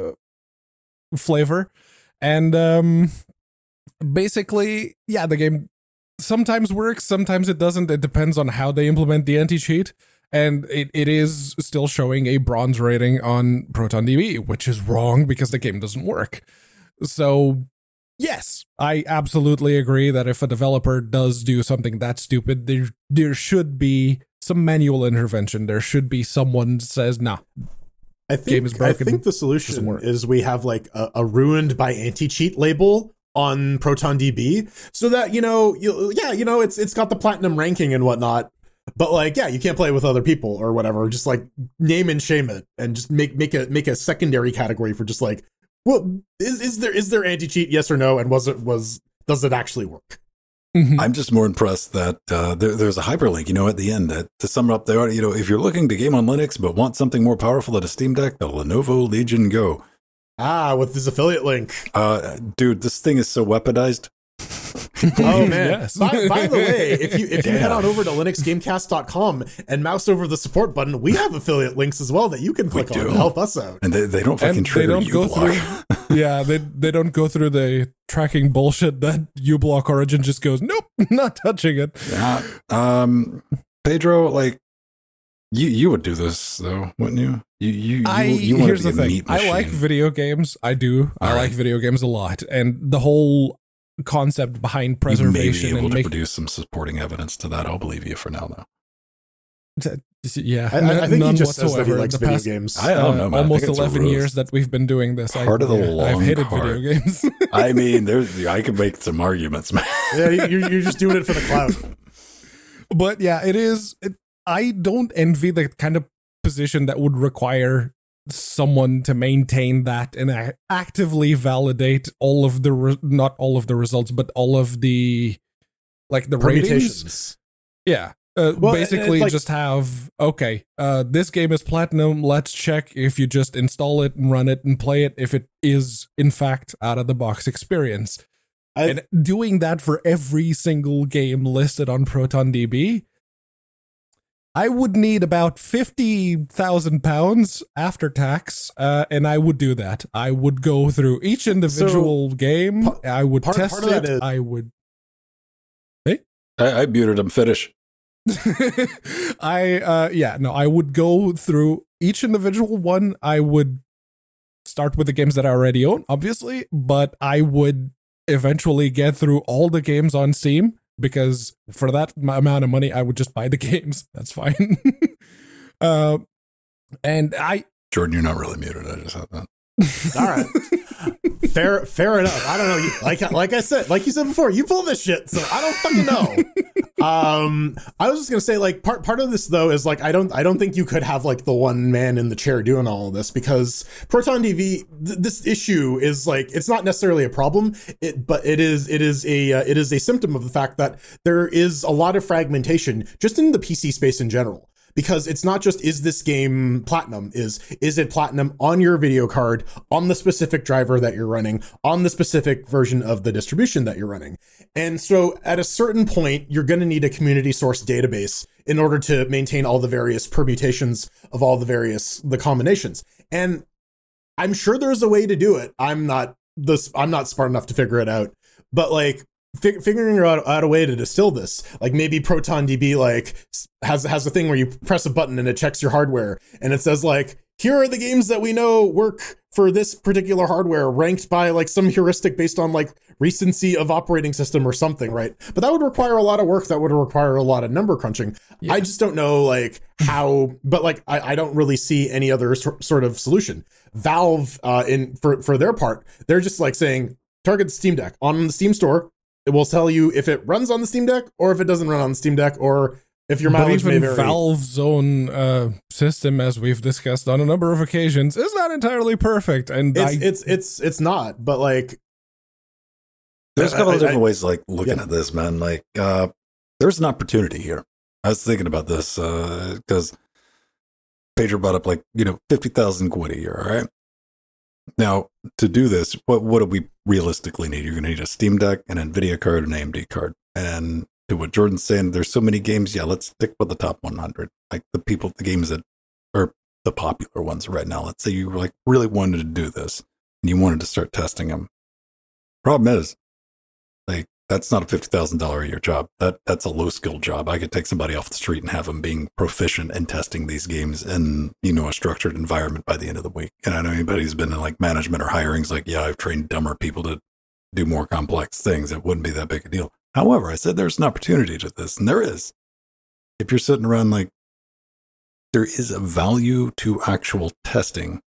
Speaker 1: flavor. And basically, yeah, the game sometimes works, sometimes it doesn't. It depends on how they implement the anti-cheat. And it is still showing a bronze rating on ProtonDB, which is wrong because the game doesn't work. So yes, I absolutely agree that if a developer does do something that stupid, there should be some manual intervention. There should be someone that says, nah, game is broken.
Speaker 3: I think the solution is we have like a ruined by anti-cheat label on ProtonDB so that, it's got the platinum ranking and whatnot. But like, yeah, you can't play with other people or whatever. Just like name and shame it and just make a secondary category for just like, well, is there anti-cheat? Yes or no? And does it actually work?
Speaker 2: Mm-hmm. I'm just more impressed that there's a hyperlink, at the end that to sum up there, if you're looking to game on Linux but want something more powerful than a Steam Deck, the Lenovo Legion Go.
Speaker 3: With this affiliate link.
Speaker 2: Dude, this thing is so weaponized.
Speaker 3: Oh man! Yes. By the way, if you head on over to linuxgamecast.com and mouse over the support button, we have affiliate links as well that you can click on to help us out.
Speaker 2: And they don't fucking trigger uBlock.
Speaker 1: Yeah, they don't go through the tracking bullshit that uBlock Origin just goes, nope, not touching it.
Speaker 2: Yeah. Pedro, like you would do this though, wouldn't you? You
Speaker 1: here's the thing. I like video games. I do. I like video games a lot, and the whole concept behind preservation
Speaker 2: you may be able to produce some supporting evidence to that. I'll believe you for now, though.
Speaker 1: Yeah,
Speaker 3: I think he just says that he likes video games.
Speaker 2: I don't know, man.
Speaker 1: Almost 11 years that we've been doing this.
Speaker 2: I've hated
Speaker 1: video games.
Speaker 2: I mean, I can make some arguments, man.
Speaker 3: Yeah, you're just doing it for the clout.
Speaker 1: But yeah, it is. I don't envy the kind of position that would require someone to maintain that and actively validate all of the not all of the results, but all of the like the ratings. Yeah. Basically, just have, okay, this game is platinum. Let's check if you just install it and run it and play it, if it is, in fact, out-of-the-box experience. And doing that for every single game listed on ProtonDB, I would need about £50,000 after tax, and I would do that. I would go through each individual game. I would test it. I would... Hey?
Speaker 2: I muted him. Finish.
Speaker 1: I would go through each individual one. I would start with the games that I already own, obviously, but I would eventually get through all the games on Steam, because for that amount of money, I would just buy the games. That's fine. Jordan,
Speaker 2: you're not really muted. I just had that.
Speaker 3: All right. Fair enough. I don't know. Like I said, like you said before, you pull this shit, so I don't fucking know. I was just gonna say, like, part of this though is like I don't think you could have like the one man in the chair doing all of this, because ProtonDB, this issue is like, it's not necessarily a problem, but it is a symptom of the fact that there is a lot of fragmentation just in the PC space in general. Because it's not just, is this game platinum? Is it platinum on your video card, on the specific driver that you're running, on the specific version of the distribution that you're running? And so at a certain point, you're going to need a community source database in order to maintain all the various permutations of all the combinations. And I'm sure there's a way to do it. I'm not smart enough to figure it out, but like, figuring out a way to distill this, like maybe ProtonDB like has a thing where you press a button and it checks your hardware and it says like, here are the games that we know work for this particular hardware, ranked by like some heuristic based on like recency of operating system or something, right? But that would require a lot of work. That would require a lot of number crunching. Yeah. I just don't know like how, but like I don't really see any other sort of solution. Valve for their part, they're just like saying target the Steam Deck on the Steam store. It will tell you if it runs on the Steam Deck or if it doesn't run on the Steam Deck, or if your mileage may vary.
Speaker 1: Valve's own system, as we've discussed on a number of occasions, is not entirely perfect, and
Speaker 3: it's not. But like,
Speaker 2: there's a couple of different ways like looking at this, man. Like, there's an opportunity here. I was thinking about this because Pedro brought up like 50,000 quid a year. All right. Now, to do this, what do we realistically need? You're going to need a Steam Deck, an NVIDIA card, an AMD card. And to what Jordan's saying, there's so many games. Yeah, let's stick with the top 100. Like the games that are the popular ones right now. Let's say you like really wanted to do this and you wanted to start testing them. Problem is, like, that's not a $50,000 a year job. That's a low skill job. I could take somebody off the street and have them being proficient in testing these games in, a structured environment by the end of the week. And I know anybody who's been in like management or hirings, like, yeah, I've trained dumber people to do more complex things. It wouldn't be that big a deal. However, I said there's an opportunity to this, and there is. If you're sitting around like, there is a value to actual testing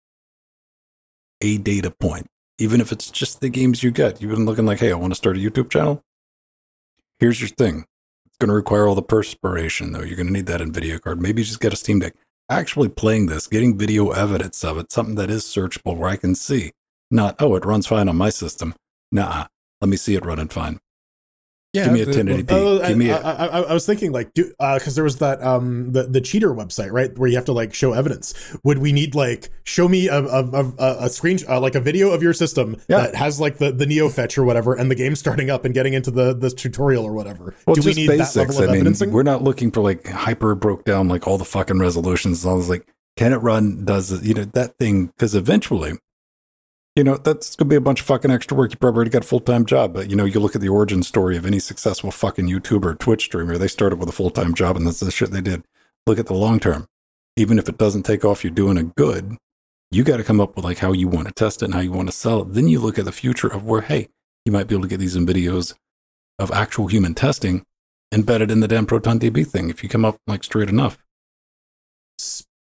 Speaker 2: a data point, even if it's just the games you get. You've been looking like, hey, I want to start a YouTube channel. Here's your thing. It's going to require all the perspiration, though. You're going to need that NVIDIA card. Maybe just get a Steam Deck. Actually playing this, getting video evidence of it, something that is searchable where I can see. Not, oh, it runs fine on my system. Nah, let me see it running fine. Yeah, give me a 1080p.
Speaker 3: I was thinking like, because there was that the cheater website, right, where you have to like show evidence. Would we need like show me a screen like a video of your system that has like the Neo fetch or whatever, and the game starting up and getting into the tutorial or whatever?
Speaker 2: Well, do we need basics. That level of evidencing? We're not looking for like hyper broke down like all the fucking resolutions. And all this, like, can it run? Does it, that thing? Because eventually, that's going to be a bunch of fucking extra work. You probably already got a full-time job. But, you look at the origin story of any successful fucking YouTuber or Twitch streamer. They started with a full-time job, and that's the shit they did. Look at the long term. Even if it doesn't take off, you're doing it good. You got to come up with like how you want to test it and how you want to sell it. Then you look at the future of where, hey, you might be able to get these in videos of actual human testing embedded in the damn ProtonDB thing if you come up like straight enough.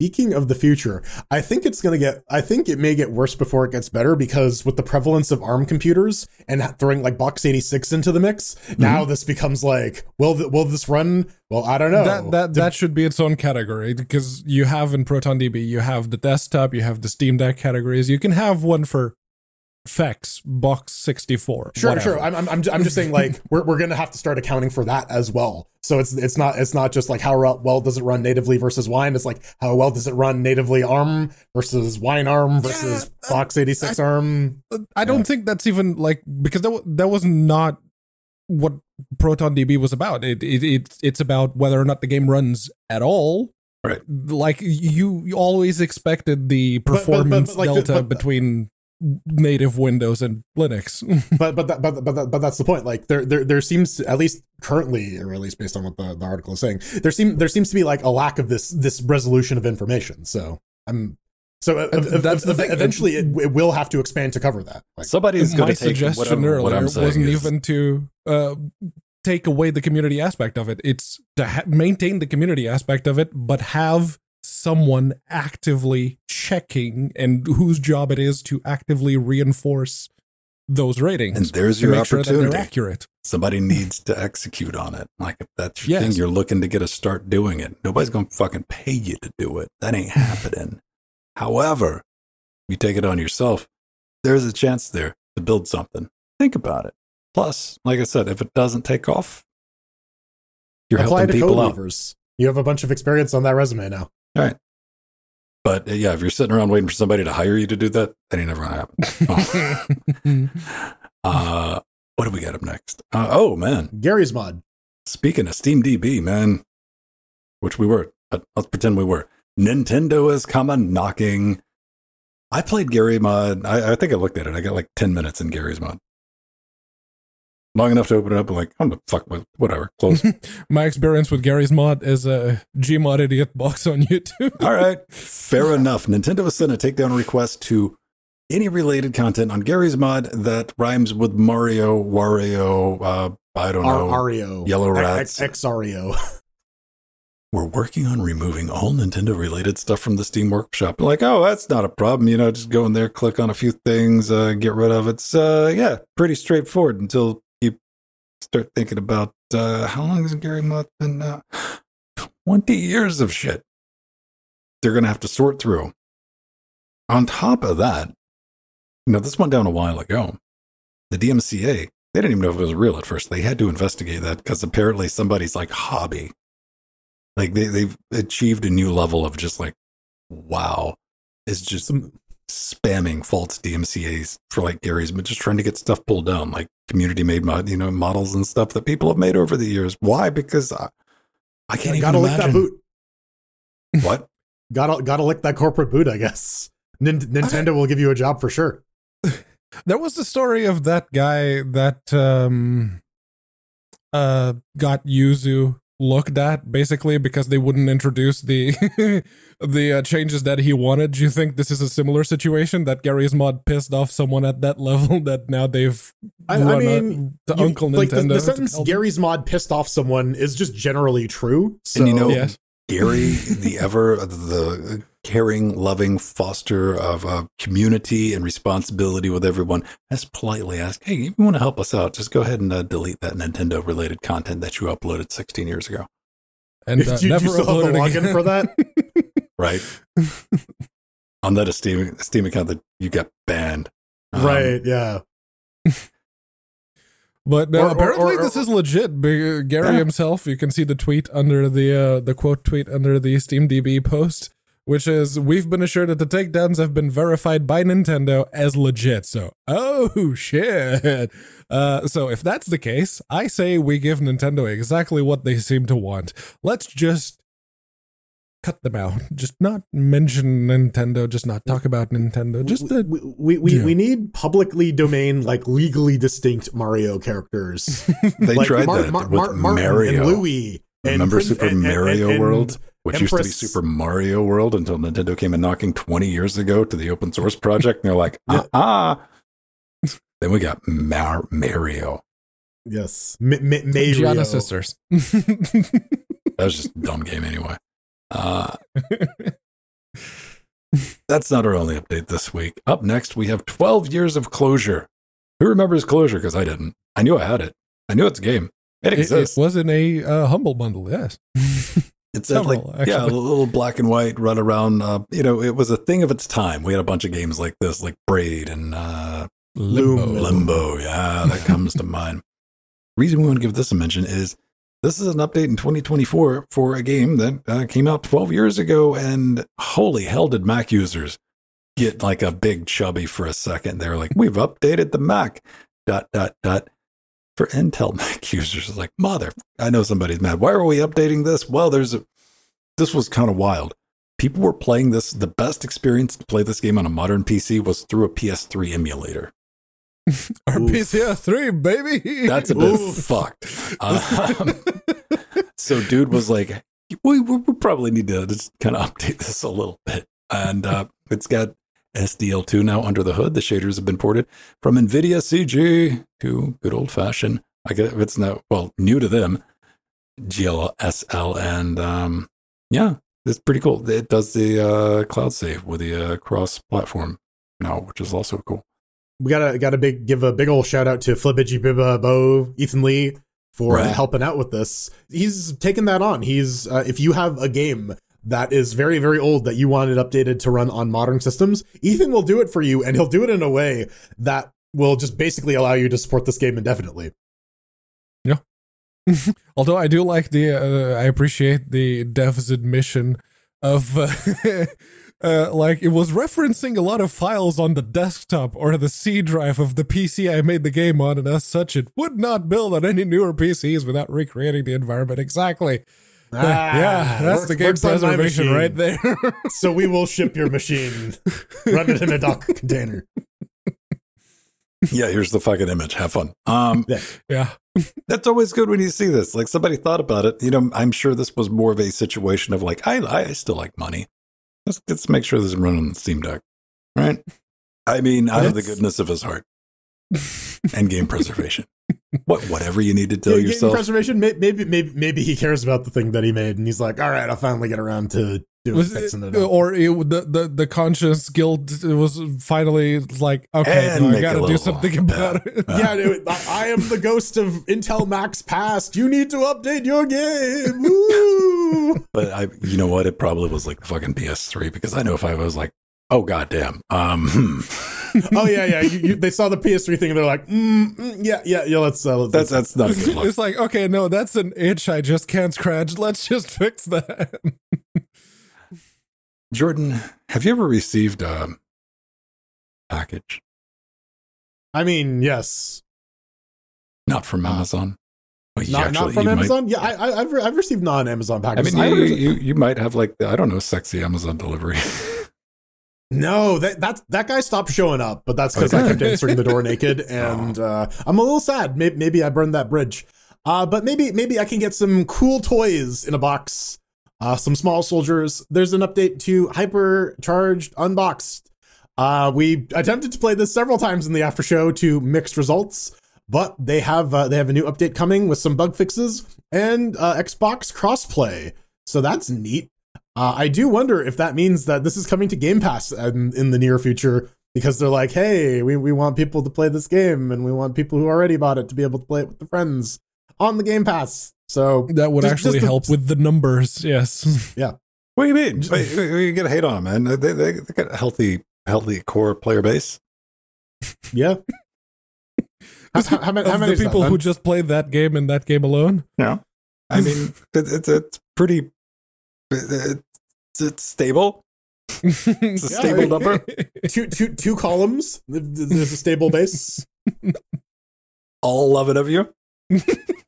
Speaker 3: Speaking of the future, I think it may get worse before it gets better, because with the prevalence of ARM computers and throwing like Box 86 into the mix, now this becomes like, will this run? Well, I don't know.
Speaker 1: That should be its own category, because you have in ProtonDB, you have the desktop, you have the Steam Deck categories. You can have one for FEX, Box 64.
Speaker 3: Sure. I'm just saying, like, we're gonna have to start accounting for that as well. So it's not just like how well does it run natively versus Wine. It's like, how well does it run natively ARM versus Wine ARM versus Box 86 ARM.
Speaker 1: I don't think that's even like, because that was not what ProtonDB was about. It's about whether or not the game runs at all.
Speaker 2: Right.
Speaker 1: Like you always expected the performance delta between native Windows and Linux.
Speaker 3: but that's the point. Like there seems to, at least currently, or at least based on what the article is saying, there seems to be like a lack of this resolution of information. So eventually it will have to expand to cover that. Like,
Speaker 2: somebody's going to take
Speaker 1: suggestion earlier wasn't even to take away the community aspect of it. It's to maintain the community aspect of it, but have someone actively checking and whose job it is to actively reinforce those ratings.
Speaker 2: And there's your opportunity.
Speaker 1: Sure that they're accurate.
Speaker 2: Somebody needs to execute on it. Like, if that's your thing, you're looking to get a start doing it. Nobody's going to fucking pay you to do it. That ain't happening. However, you take it on yourself, there's a chance there to build something. Think about it. Plus, like I said, if it doesn't take off, you're helping people out.
Speaker 3: You have a bunch of experience on that resume now.
Speaker 2: All right. But if you're sitting around waiting for somebody to hire you to do that, that ain't never going to happen. What do we got up next? Oh, man.
Speaker 3: Garry's Mod.
Speaker 2: Speaking of SteamDB, man, which we were, but let's pretend we were. Nintendo is coming knocking. I played Garry's Mod. I think I looked at it. I got like 10 minutes in Garry's Mod. Long enough to open it up and like, I'm the fuck with whatever. Close.
Speaker 1: My experience with Garry's Mod is a Gmod idiot box on YouTube.
Speaker 2: All right. Fair enough. Nintendo has sent a takedown request to any related content on Garry's Mod that rhymes with Mario, Wario, I don't know.
Speaker 3: Ario.
Speaker 2: Yellow Rats.
Speaker 3: X-Ario.
Speaker 2: We're working on removing all Nintendo related stuff from the Steam Workshop. Like, oh, that's not a problem. You know, just go in there, click on a few things, get rid of it. It's, pretty straightforward until you start thinking about how long has Garry's Mod been now? 20 years of shit they're going to have to sort through. On top of that, this went down a while ago. The DMCA, they didn't even know if it was real at first. They had to investigate that because apparently somebody's like hobby. Like they've achieved a new level of just like, wow, it's just spamming false DMCAs for like Garry's, but just trying to get stuff pulled down, like community made models and stuff that people have made over the years. Why? Because I can't even imagine. Lick that boot. What?
Speaker 3: Gotta lick that corporate boot, I guess. Nintendo will give you a job for sure.
Speaker 1: There was the story of that guy that got Yuzu looked at basically because they wouldn't introduce the the changes that he wanted. Do you think this is a similar situation, that Garry's Mod pissed off someone at that level that now they've Uncle Nintendo?
Speaker 3: The sentence Garry's Mod pissed off someone is just generally true. So.
Speaker 2: And
Speaker 1: yes.
Speaker 2: Garry, the caring, loving foster of community and responsibility with everyone, has politely asked, hey, if you want to help us out, just go ahead and delete that Nintendo-related content that you uploaded 16 years ago.
Speaker 1: And never uploaded
Speaker 3: login for that?
Speaker 2: Right. On that Steam account that you got banned.
Speaker 3: Right, yeah.
Speaker 1: But apparently this is legit. Garry himself, you can see the tweet under the quote tweet under the SteamDB post, which is, we've been assured that the takedowns have been verified by Nintendo as legit. So, oh shit. So if that's the case, I say we give Nintendo exactly what they seem to want. Let's just cut them out. Just not mention Nintendo. Just not talk about Nintendo. Just
Speaker 3: we need publicly domain, like legally distinct Mario characters.
Speaker 2: They
Speaker 3: like
Speaker 2: tried that with Mario
Speaker 3: and Louis.
Speaker 2: Remember Super Mario World, which used to be Super Mario World until Nintendo came in knocking 20 years ago to the open source project, and they're like, Then we got Mario.
Speaker 3: Yes, Mario.
Speaker 1: Gianna Sisters.
Speaker 2: That was just a dumb game anyway. That's not our only update this week. Up next, we have 12 years of Closure. Who remembers Closure? Because I didn't. I knew I had it. I knew it's a game. It exists.
Speaker 1: It was in a Humble Bundle, yes.
Speaker 2: It's a little black and white run around. It was a thing of its time. We had a bunch of games like this, like Braid and Limbo. Yeah, that comes to mind. Reason we want to give this a mention is this is an update in 2024 for a game that came out 12 years ago, and holy hell did Mac users get like a big chubby for a second. They were like, we've updated the Mac, ... For Intel Mac users, it's like, mother, I know somebody's mad. Why are we updating this? Well, this was kind of wild. People were playing this. The best experience to play this game on a modern PC was through a PS3 emulator.
Speaker 1: Our PS3, baby.
Speaker 2: That's a bit fucked. So dude was like, we probably need to just kind of update this a little bit. And it's got SDL2 now under the hood. The shaders have been ported from NVIDIA CG to good old fashioned, I guess it's now, new to them, GLSL. And yeah, it's pretty cool. It does the cloud save with the cross platform now, which is also cool.
Speaker 3: We gotta give a big old shout out to Flibidgy Bibba Bo, Ethan Lee, for helping out with this. He's taken that on. He's if you have a game that is very, very old that you want it updated to run on modern systems, Ethan will do it for you, and he'll do it in a way that will just basically allow you to support this game indefinitely.
Speaker 1: Yeah. Although I do like I appreciate the dev's admission of, like, it was referencing a lot of files on the desktop or the C drive of the PC I made the game on, and as such, it would not build on any newer PCs without recreating the environment exactly. That's the game preservation right there.
Speaker 3: So we will ship your machine. Run it in a Docker container.
Speaker 2: Yeah, here's the fucking image. Have fun.
Speaker 1: Yeah.
Speaker 2: That's always good when you see this. Like, somebody thought about it. I'm sure this was more of a situation of like, I still like money. Let's make sure this is running on the Steam Deck. Right? I mean, out of the goodness of his heart. And game preservation. Whatever you need to tell yourself.
Speaker 3: Game preservation. Maybe he cares about the thing that he made, and he's like, "All right, I'll finally get around to fixing it."
Speaker 1: Or the conscience guild was finally like, "Okay, I got to do something about it."
Speaker 3: Yeah, I am the ghost of Intel Mac's past. You need to update your game. Woo!
Speaker 2: But you know what? It probably was like the fucking PS3, because I know if I was like, oh goddamn,
Speaker 3: Oh yeah. They saw the PS3 thing and they're like, yeah. Let's.
Speaker 2: That's not a good look.
Speaker 1: It's like, okay, no, that's an itch I just can't scratch. Let's just fix that.
Speaker 2: Jordan, have you ever received a package?
Speaker 3: I mean, yes.
Speaker 2: Not from Amazon.
Speaker 3: Not from Amazon. Yeah, I've received non-Amazon packages.
Speaker 2: I mean, you might have like sexy Amazon delivery.
Speaker 3: No, that guy stopped showing up, but that's because I kept answering the door naked, and I'm a little sad. Maybe I burned that bridge. But maybe I can get some cool toys in a box. Some small soldiers. There's an update to Hypercharged Unboxed. We attempted to play this several times in the after show to mixed results, but they have a new update coming with some bug fixes and Xbox crossplay. So that's neat. I do wonder if that means that this is coming to Game Pass in the near future, because they're like, hey, we want people to play this game, and we want people who already bought it to be able to play it with their friends on the Game Pass. So
Speaker 1: that would actually help with the numbers. Yes.
Speaker 3: Yeah.
Speaker 2: What do you mean? You get a hate on them, man. They got a healthy core player base.
Speaker 3: Yeah. How many
Speaker 1: people who just played that game and that game alone?
Speaker 2: Yeah. I mean, it's pretty. It's stable. It's a stable number.
Speaker 3: Two columns. There's a stable base.
Speaker 2: All 11 of you. You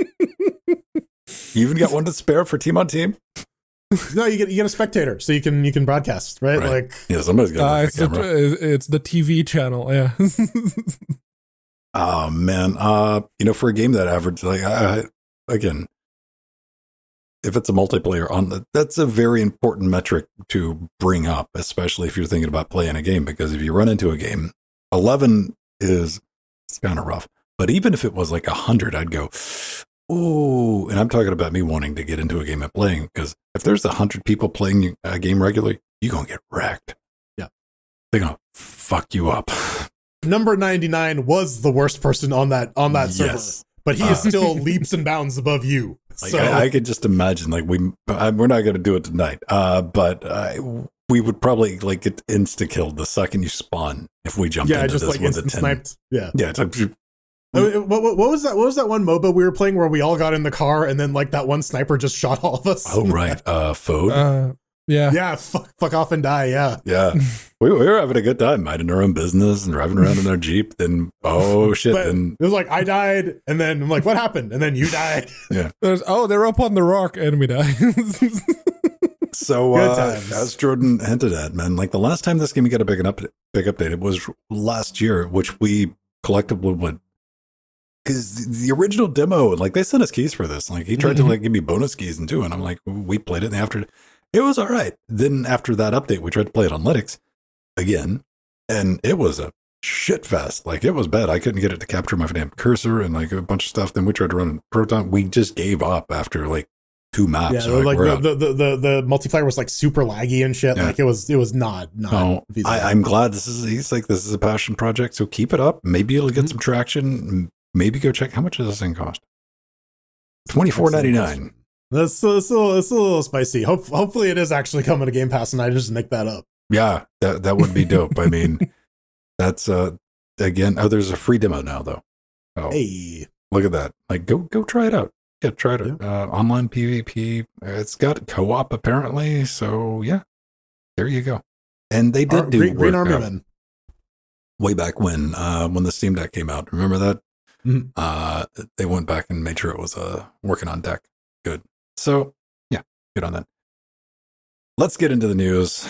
Speaker 2: even got one to spare for team on team.
Speaker 3: No, you get a spectator, so you can broadcast, right? Like,
Speaker 2: yeah, somebody's got
Speaker 1: it's the TV channel. Yeah.
Speaker 2: Oh man, for a game that average, like again, if it's a multiplayer that's a very important metric to bring up, especially if you're thinking about playing a game, because if you run into a game, 11 it's kind of rough. But even if it was like 100, I'd go, ooh. And I'm talking about me wanting to get into a game and playing, because if there's 100 people playing a game regularly, you're going to get wrecked.
Speaker 3: Yeah.
Speaker 2: they're gonna fuck you up.
Speaker 3: Number 99 was the worst person on that server, but he is still leaps and bounds above you.
Speaker 2: Like,
Speaker 3: So
Speaker 2: I could just imagine, like, we're not going to do it tonight, but we would probably like get insta killed the second you spawn if we jump into
Speaker 3: just
Speaker 2: this
Speaker 3: like
Speaker 2: with a
Speaker 3: instant
Speaker 2: 10.
Speaker 3: sniped. Yeah.
Speaker 2: Yeah, it's like,
Speaker 3: What was that? What was that one MOBA we were playing where we all got in the car and then like that one sniper just shot all of us?
Speaker 2: oh right, Fode.
Speaker 1: Yeah.
Speaker 3: Yeah, fuck off and die. Yeah.
Speaker 2: Yeah, we were having a good time, minding our own business and driving around in our Jeep. Then, oh shit!
Speaker 3: But
Speaker 2: Then
Speaker 3: it was like I died, and then I'm like, what happened? And then you died.
Speaker 1: They're up on the rock and we die.
Speaker 2: so
Speaker 3: Good times.
Speaker 2: as Jordan hinted at, man, like the last time this game got a big update, it was last year, which we collectively went. Because the original demo, like they sent us keys for this. Like he tried to like give me bonus keys and and I'm like, we played it and after it was all right. Then after that update, we tried to play it on Linux again, and it was a shit fest. Like it was bad. I couldn't get it to capture my damn cursor and like a bunch of stuff. Then we tried to run Proton. We just gave up after like 2 maps.
Speaker 3: Yeah,
Speaker 2: So,
Speaker 3: like
Speaker 2: we're out.
Speaker 3: the multiplayer was like super laggy and shit.
Speaker 2: Yeah.
Speaker 3: Like it was not.
Speaker 2: No,
Speaker 3: feasible.
Speaker 2: I'm glad this is a passion project. So keep it up. Maybe it'll get some traction. Maybe go check how much does this thing cost. $24.99.
Speaker 3: That's a little spicy. Hopefully it is actually coming to Game Pass and I just make that up.
Speaker 2: Yeah, that would be dope. I mean, that's again. Oh, there's a free demo now though. Oh,
Speaker 3: Hey,
Speaker 2: look at that! Like, go try it out. Yeah, try it.
Speaker 3: Yeah.
Speaker 2: Online PvP. It's got co-op apparently. So yeah, there you go. And they did do
Speaker 3: Green
Speaker 2: work,
Speaker 3: Army Men.
Speaker 2: way back when the Steam Deck came out. Remember that?
Speaker 3: Mhm.
Speaker 2: They went back and made sure it was working on deck. Good. So yeah, good on that. Let's get into the news.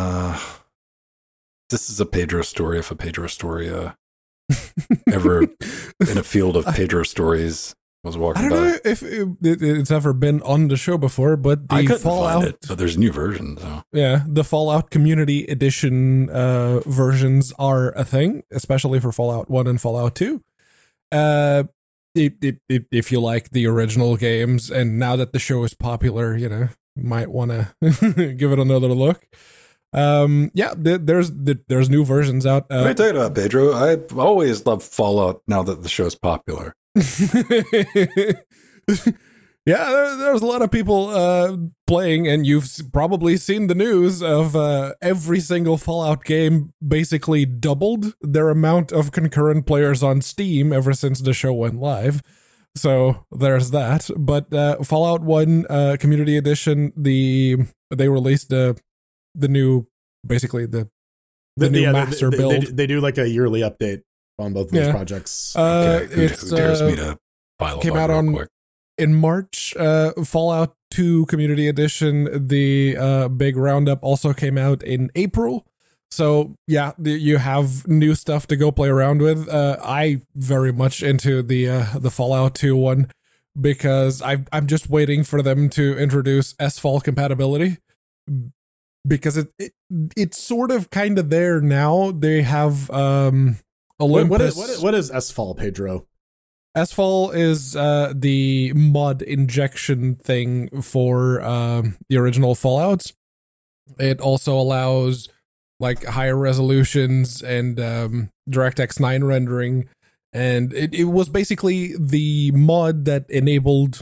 Speaker 2: This is a Pedro story. If a Pedro story ever in a field of Pedro stories was
Speaker 1: I
Speaker 2: walking
Speaker 1: don't
Speaker 2: by.
Speaker 1: know if it's ever been on the show before, but
Speaker 2: I
Speaker 1: the
Speaker 2: couldn't
Speaker 1: Fallout,
Speaker 2: find it, but there's a new version. So
Speaker 1: the Fallout Community Edition versions are a thing, especially for Fallout 1 and Fallout 2. If you like the original games, and now that the show is popular, might want to give it another look. There's new versions out.
Speaker 2: let me tell you about Pedro. I've always loved Fallout. Now that the show's popular,
Speaker 1: there's a lot of people playing, and you've probably seen the news of every single Fallout game basically doubled their amount of concurrent players on Steam ever since the show went live. So there's that. But Fallout 1 Community Edition, they released the new, basically the new master build.
Speaker 3: They do like a yearly update on both of those projects.
Speaker 2: who dares me to file
Speaker 1: came
Speaker 2: a
Speaker 1: out
Speaker 2: log real
Speaker 1: on
Speaker 2: quick?
Speaker 1: in March. Fallout 2 Community Edition, the big roundup, also came out in April. So yeah, you have new stuff to go play around with. I very much into the Fallout 2 one because I'm just waiting for them to introduce SFAL compatibility, because it's sort of kind of there now. They have Olympus.
Speaker 3: What is SFAL, Pedro?
Speaker 1: SFAL is the mod injection thing for the original Fallouts. It also allows like higher resolutions and DirectX 9 rendering, and it was basically the mod that enabled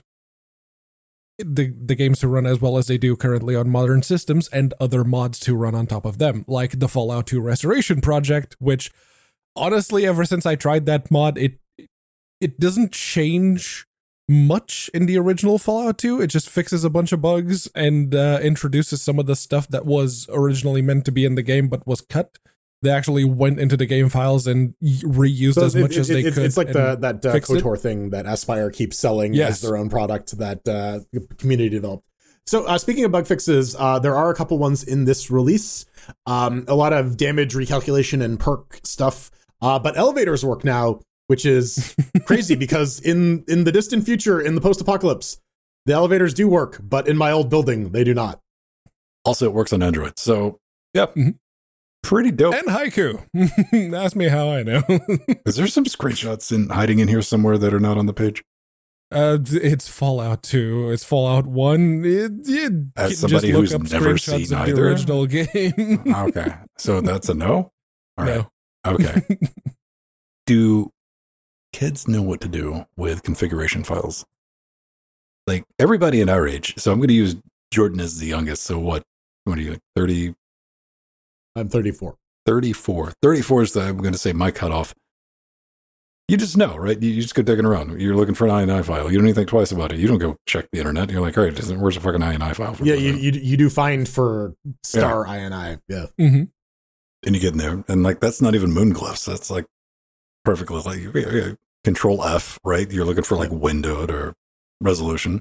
Speaker 1: the games to run as well as they do currently on modern systems, and other mods to run on top of them, like the Fallout 2 Restoration Project, which honestly, ever since I tried that mod, it doesn't change much in the original Fallout 2. It just fixes a bunch of bugs and introduces some of the stuff that was originally meant to be in the game but was cut. They actually went into the game files and reused as much as they could.
Speaker 3: It's like that KOTOR
Speaker 1: it.
Speaker 3: thing that Aspyr keeps selling as their own product that the community developed. So speaking of bug fixes, there are a couple ones in this release. A lot of damage recalculation and perk stuff. But elevators work now, which is crazy because in the distant future, in the post-apocalypse, the elevators do work, but in my old building, they do not.
Speaker 2: Also, it works on Android. So, yep. Pretty dope.
Speaker 1: And Haiku. Ask me how I know.
Speaker 2: Is there some screenshots hiding in here somewhere that are not on the page?
Speaker 1: It's Fallout 2. It's Fallout 1. You
Speaker 2: As
Speaker 1: can
Speaker 2: somebody
Speaker 1: just
Speaker 2: who's
Speaker 1: look up
Speaker 2: never
Speaker 1: screenshots
Speaker 2: seen
Speaker 1: of the
Speaker 2: either?
Speaker 1: original game.
Speaker 2: Okay. So that's a no? All right.
Speaker 1: No.
Speaker 2: Okay. Do kids know what to do with configuration files? Like everybody in our age. So I'm going to use Jordan as the youngest. So what are you, like 30?
Speaker 3: I'm 34.
Speaker 2: 34. 34 is I'm going to say my cutoff. You just know, right? You just go digging around. You're looking for an INI file. You don't even think twice about it. You don't go check the internet. You're like, all right, where's the fucking INI file?
Speaker 3: Yeah, you do find for star INI. Yeah.
Speaker 1: Mm-hmm.
Speaker 2: And you get in there, and like that's not even Moonglyphs. That's like perfectly like Control F, right? You're looking for like windowed or resolution.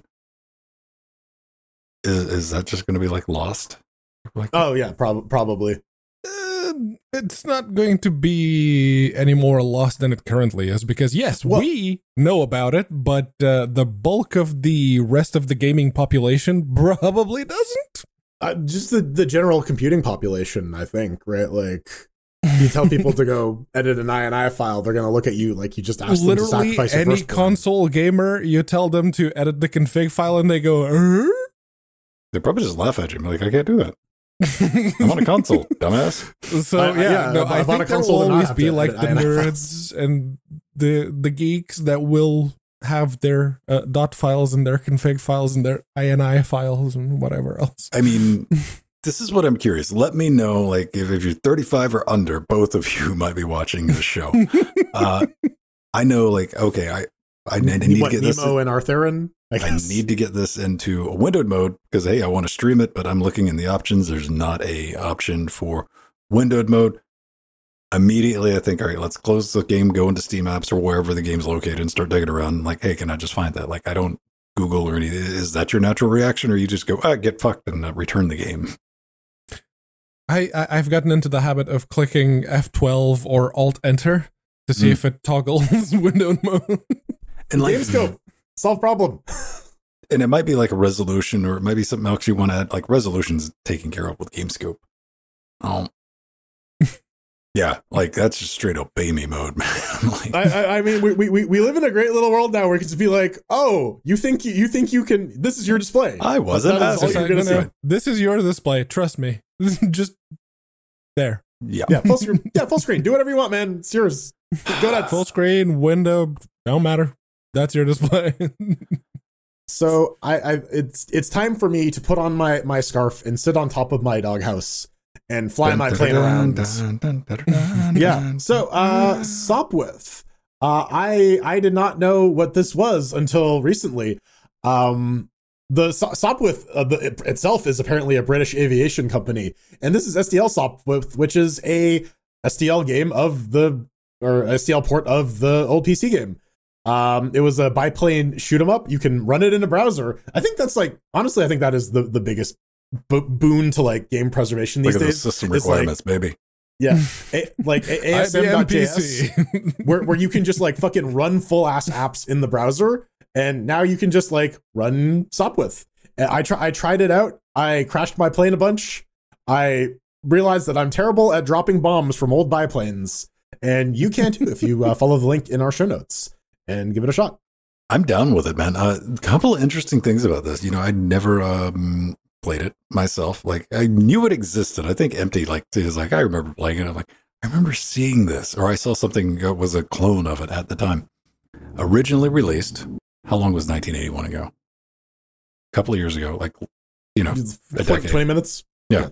Speaker 2: Is that just going to be like lost? Like,
Speaker 3: Oh yeah, probably.
Speaker 1: It's not going to be any more lost than it currently is because, yes, we know about it, but the bulk of the rest of the gaming population probably doesn't.
Speaker 3: Just the general computing population, I think, right? Like, you tell people to go edit an INI file, they're going to look at you like you just asked them to sacrifice your
Speaker 1: any
Speaker 3: firstborn.
Speaker 1: console gamer, you tell them to edit the config file and they go,
Speaker 2: they probably just laugh at you. Like, I can't do that. I'm on a console, dumbass.
Speaker 1: So I
Speaker 3: if on a
Speaker 1: think there
Speaker 3: console,
Speaker 1: will
Speaker 3: then I
Speaker 1: always
Speaker 3: have
Speaker 1: be
Speaker 3: to
Speaker 1: like
Speaker 3: edit
Speaker 1: the
Speaker 3: INI
Speaker 1: nerds and the geeks that will have their dot files and their config files and their INI files and whatever else.
Speaker 2: I mean, this is what I'm curious. Let me know, like, if you're 35 or under, both of you might be watching this show. I know, like, okay, I need to get this.
Speaker 3: Nemo and Arthurian.
Speaker 2: I need to get this into a windowed mode because, hey, I want to stream it, but I'm looking in the options. There's not a option for windowed mode. Immediately, I think, all right, let's close the game, go into Steam apps or wherever the game's located and start digging around. Like, hey, can I just find that? Like, I don't Google or anything. Is that your natural reaction? Or you just go, get fucked and return the game?
Speaker 1: I've gotten into the habit of clicking F12 or Alt-Enter to see if it toggles windowed mode.
Speaker 2: And like,
Speaker 3: GameScope, solve problem.
Speaker 2: And it might be like a resolution, or it might be something else you want to add. Like resolution's taken care of with GameScope. Yeah, like that's just straight up Bamey mode, man. Like,
Speaker 3: I mean, we live in a great little world now where it can just be like, oh, you think you can? This is your display.
Speaker 2: I wasn't
Speaker 3: That is all
Speaker 2: asking.
Speaker 3: you're gonna say.
Speaker 1: This is your display. Trust me. Just there.
Speaker 2: Yeah,
Speaker 3: full screen. Yeah, full screen. Do whatever you want, man. It's yours. Go nuts.
Speaker 1: Full screen, window, don't matter. That's your display.
Speaker 3: So it's time for me to put on my scarf and sit on top of my doghouse and fly my plane around. Yeah. So Sopwith. I did not know what this was until recently. The Sopwith itself is apparently a British aviation company, and this is STL Sopwith, which is a STL game or STL port of the old PC game. It was a biplane shoot 'em up. You can run it in a browser. I think that's like, honestly, I think that is the biggest boon to like game preservation these
Speaker 2: Look at
Speaker 3: days.
Speaker 2: the system requirements, baby.
Speaker 3: Yeah, like ASM.js, where you can just like fucking run full ass apps in the browser, and now you can just like run Sopwith. I tried it out. I crashed my plane a bunch. I realized that I'm terrible at dropping bombs from old biplanes, and you can too if you follow the link in our show notes and give it a shot.
Speaker 2: I'm down with it, man. A couple of interesting things about this. You know, I never played it myself. Like, I knew it existed. I think Empty is like, I remember playing it. I'm like, I remember seeing this, or I saw something that was a clone of it at the time. Originally released, how long was 1981 ago? A couple of years ago, like, you know, a decade.
Speaker 3: 20 minutes.
Speaker 2: Yeah.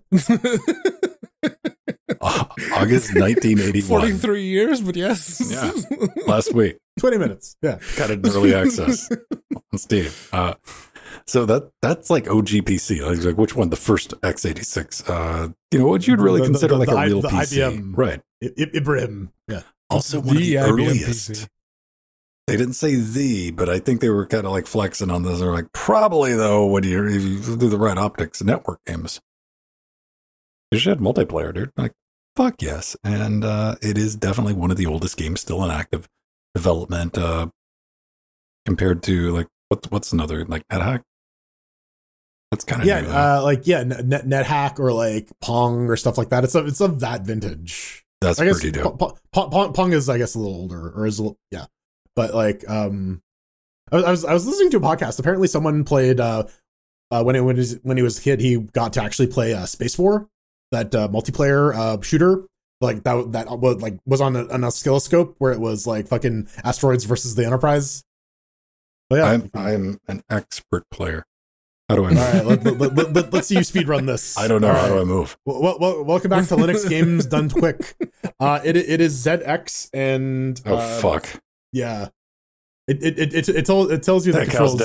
Speaker 2: August 1981.
Speaker 1: 43 years, but yes.
Speaker 2: Yeah. Last week.
Speaker 3: 20 minutes. Yeah.
Speaker 2: Got it in early access on Steam. So that's like OG PC. Like which one? The first x86. You know, what you'd really consider like a real
Speaker 3: the
Speaker 2: PC.
Speaker 3: IBM.
Speaker 2: Right.
Speaker 3: Ibrahim. Yeah.
Speaker 2: Also one of the
Speaker 1: IBM
Speaker 2: earliest.
Speaker 1: PC.
Speaker 2: They didn't say but I think they were kind of like flexing on this. They're like, probably though, if you do the right optics, network games. You should have multiplayer, dude. Like, fuck yes. And it is definitely one of the oldest games still in active development compared to like what's another like NetHack. That's kind of
Speaker 3: new, NetHack or like Pong or stuff like that. It's of that vintage.
Speaker 2: That's
Speaker 3: I guess
Speaker 2: pretty dope.
Speaker 3: Pong is, I guess, a little older, or is a little, yeah. But like I was listening to a podcast. Apparently, someone played when he was a kid. He got to actually play Space War, that multiplayer shooter. Like that was on an oscilloscope where it was like fucking asteroids versus the Enterprise. But yeah,
Speaker 2: I'm an expert player. How do I
Speaker 3: move?
Speaker 2: All
Speaker 3: right, let's see you speed run this.
Speaker 2: I don't know. How do I move?
Speaker 3: Well, welcome back to Linux Games Done Quick. It is ZX and
Speaker 2: fuck.
Speaker 3: Yeah. It tells you the controls.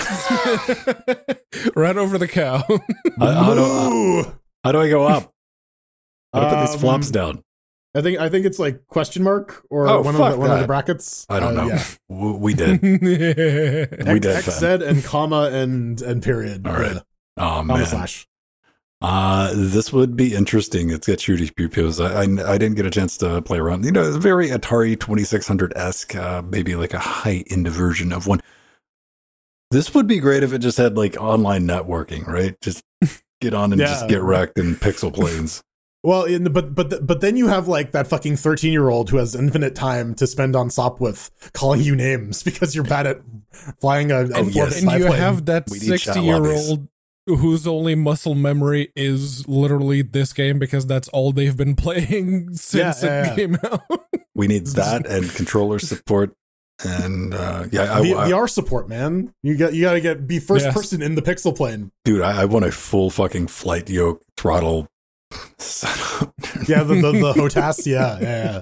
Speaker 1: Right over the cow.
Speaker 2: How do I go up? How do I put these flops down?
Speaker 3: I think it's like question mark or one of the brackets.
Speaker 2: I don't know. Yeah. We did.
Speaker 3: We did. XZ and comma and period.
Speaker 2: All right.
Speaker 3: Yeah.
Speaker 2: Oh man.
Speaker 3: Slash.
Speaker 2: This would be interesting. It's got shooty pupils. I didn't get a chance to play around. You know, very Atari 2600-esque, maybe like a high-end version of one. This would be great if it just had like online networking, right? Just get on and just get wrecked in pixel planes.
Speaker 3: Well, but then you have like that fucking 13-year-old who has infinite time to spend on Sopwith calling you names because you're bad at flying a
Speaker 1: and you have that 60-year-old whose only muscle memory is literally this game because that's all they've been playing since it came out.
Speaker 2: We need that and controller support and
Speaker 3: VR support, man. You gotta be first person in the pixel plane,
Speaker 2: dude. I want a full fucking flight yoke throttle.
Speaker 3: Yeah, the HOTAS, yeah.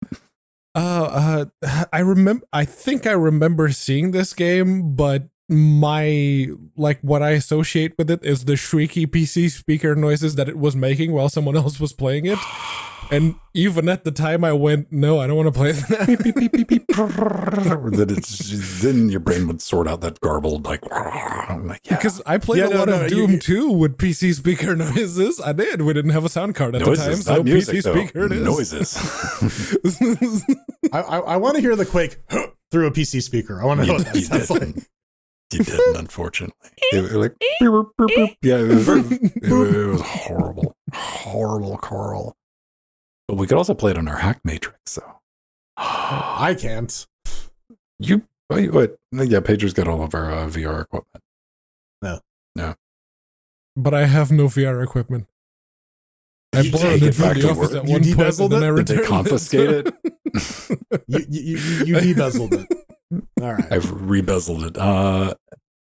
Speaker 1: I think I remember seeing this game, but what I associate with it is the shrieky PC speaker noises that it was making while someone else was playing it. And even at the time I went, no, I don't want to play that.
Speaker 2: Then your brain would sort out that garbled, like,
Speaker 1: because I played a lot of Doom 2 with PC speaker noises. I did. We didn't have a sound card at the time, so music, PC speaker it is.
Speaker 2: Noises.
Speaker 3: I want to hear the Quake through a PC speaker. I want to know what that sounds like.
Speaker 2: You didn't, unfortunately. It was like, boop, boop, boop. Yeah, it was horrible. Horrible, Carl. But we could also play it on our Hack Matrix, so.
Speaker 3: I can't.
Speaker 2: What? Yeah, Pedro's got all of our VR equipment. No.
Speaker 1: But I have no VR equipment. I borrowed it from the office at one point, and then I returned it.
Speaker 2: Did they confiscate it?
Speaker 3: You debezzled it. All right.
Speaker 2: I've rebezzled it.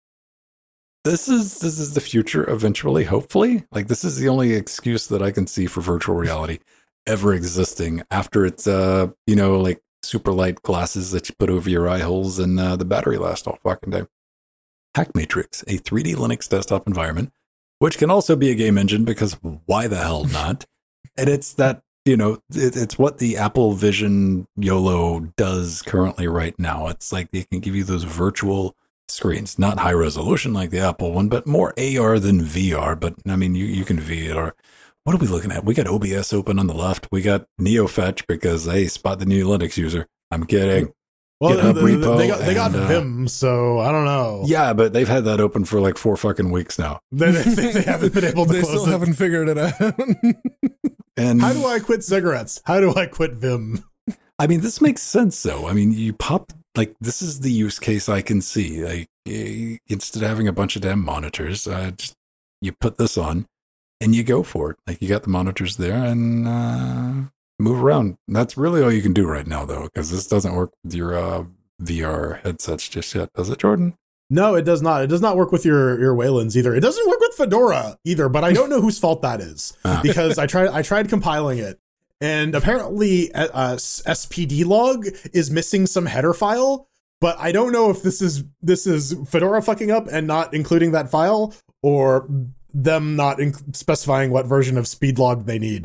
Speaker 2: This is the future eventually, hopefully. Like, this is the only excuse that I can see for virtual reality ever existing after it's, like super light glasses that you put over your eye holes and the battery lasts all fucking day. Hack Matrix, a 3D Linux desktop environment, which can also be a game engine because why the hell not? And it's that, it's what the Apple Vision YOLO does currently right now. It's like they can give you those virtual screens, not high resolution like the Apple one, but more AR than VR. But I mean, you can VR. What are we looking at? We got OBS open on the left. We got NeoFetch because, hey, spot the new Linux user. I'm kidding.
Speaker 3: Well, they got Vim, so I don't know.
Speaker 2: Yeah, but they've had that open for like 4 fucking weeks now.
Speaker 3: They haven't been able to
Speaker 1: close it. They still haven't figured it out.
Speaker 3: And how do I quit cigarettes? How do I quit Vim?
Speaker 2: I mean, this makes sense, though. I mean, you pop, like, this is the use case I can see. Like, instead of having a bunch of damn monitors, just you put this on. And you go for it. Like, you got the monitors there and move around. And that's really all you can do right now, though, because this doesn't work with your VR headsets just yet, does it, Jordan?
Speaker 3: No, it does not. It does not work with your Waylands either. It doesn't work with Fedora either, but I don't know whose fault that is because I tried compiling it, and apparently SPD log is missing some header file, but I don't know if this is Fedora fucking up and not including that file, or them not specifying what version of speedlog they need.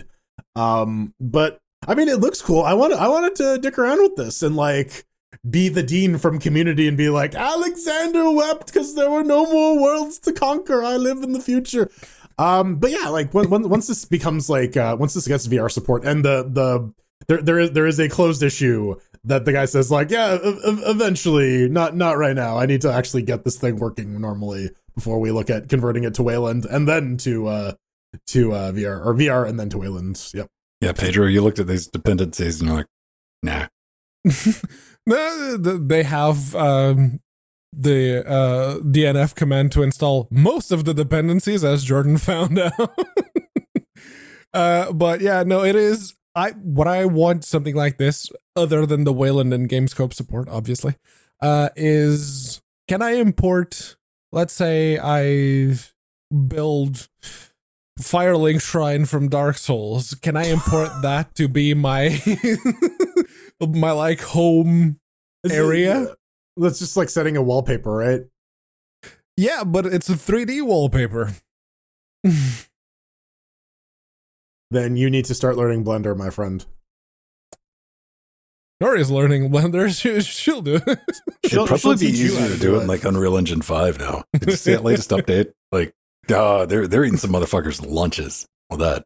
Speaker 3: But I mean, it looks cool. I wanted to dick around with this and like be the dean from Community and be like, Alexander wept because there were no more worlds to conquer. I live in the future. But yeah, like once this becomes like once this gets VR support and there is a closed issue that the guy says like, yeah, eventually, not right now. I need to actually get this thing working normally before we look at converting it to Wayland and then to VR, or VR and then to Wayland. Yep.
Speaker 2: Yeah, Pedro, you looked at these dependencies and you're like, nah.
Speaker 1: They have DNF command to install most of the dependencies, as Jordan found out. But yeah, no, it is. What I want something like this, other than the Wayland and Gamescope support, obviously, is can I import? Let's say I build Firelink Shrine from Dark Souls. Can I import that to be my my like home area?
Speaker 3: That's just like setting a wallpaper, right?
Speaker 1: Yeah, but it's a 3D wallpaper.
Speaker 3: Then you need to start learning Blender, my friend.
Speaker 1: Nori's learning Blender. She'll do it.
Speaker 2: It'd probably be easier to do it in like Unreal Engine 5 now. Did you see that latest update? Like, they're eating some motherfuckers' lunches with that.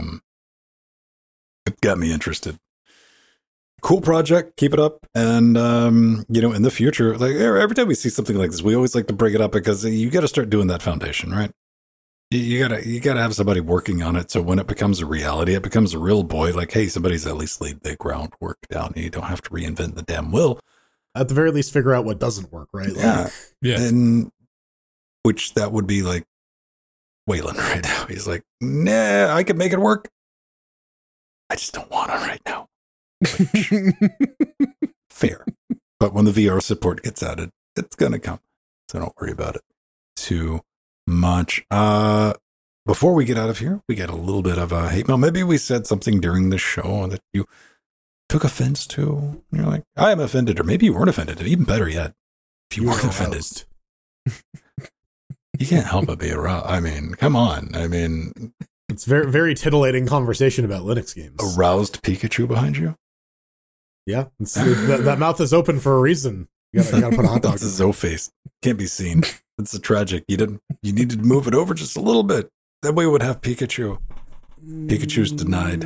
Speaker 2: It got me interested. Cool project, keep it up, and in the future, like every time we see something like this, we always like to bring it up because you got to start doing that foundation, right? You gotta have somebody working on it, so when it becomes a reality, it becomes a real boy. Like, hey, somebody's at least laid the groundwork down, and you don't have to reinvent the damn wheel.
Speaker 3: At the very least, figure out what doesn't work, right?
Speaker 1: Yeah,
Speaker 2: and which that would be like Wayland right now. He's like, nah, I can make it work. I just don't want it right now. Fair. But when the VR support gets added, it's going to come. So don't worry about it too much. Before we get out of here, we get a little bit of a hate mail. Maybe we said something during the show that you took offense to. You're like, I am offended. Or maybe you weren't offended. Even better yet, if you weren't offended. You can't help but be aroused. I mean, come on. I mean,
Speaker 3: it's very, very titillating conversation about Linux games.
Speaker 2: Aroused Pikachu behind you?
Speaker 3: Yeah, that mouth is open for a reason. You gotta put a hot dog.
Speaker 2: That's a Zoe face. Can't be seen. It's a tragic. You needed to move it over just a little bit. That way it would have Pikachu. Pikachu's denied.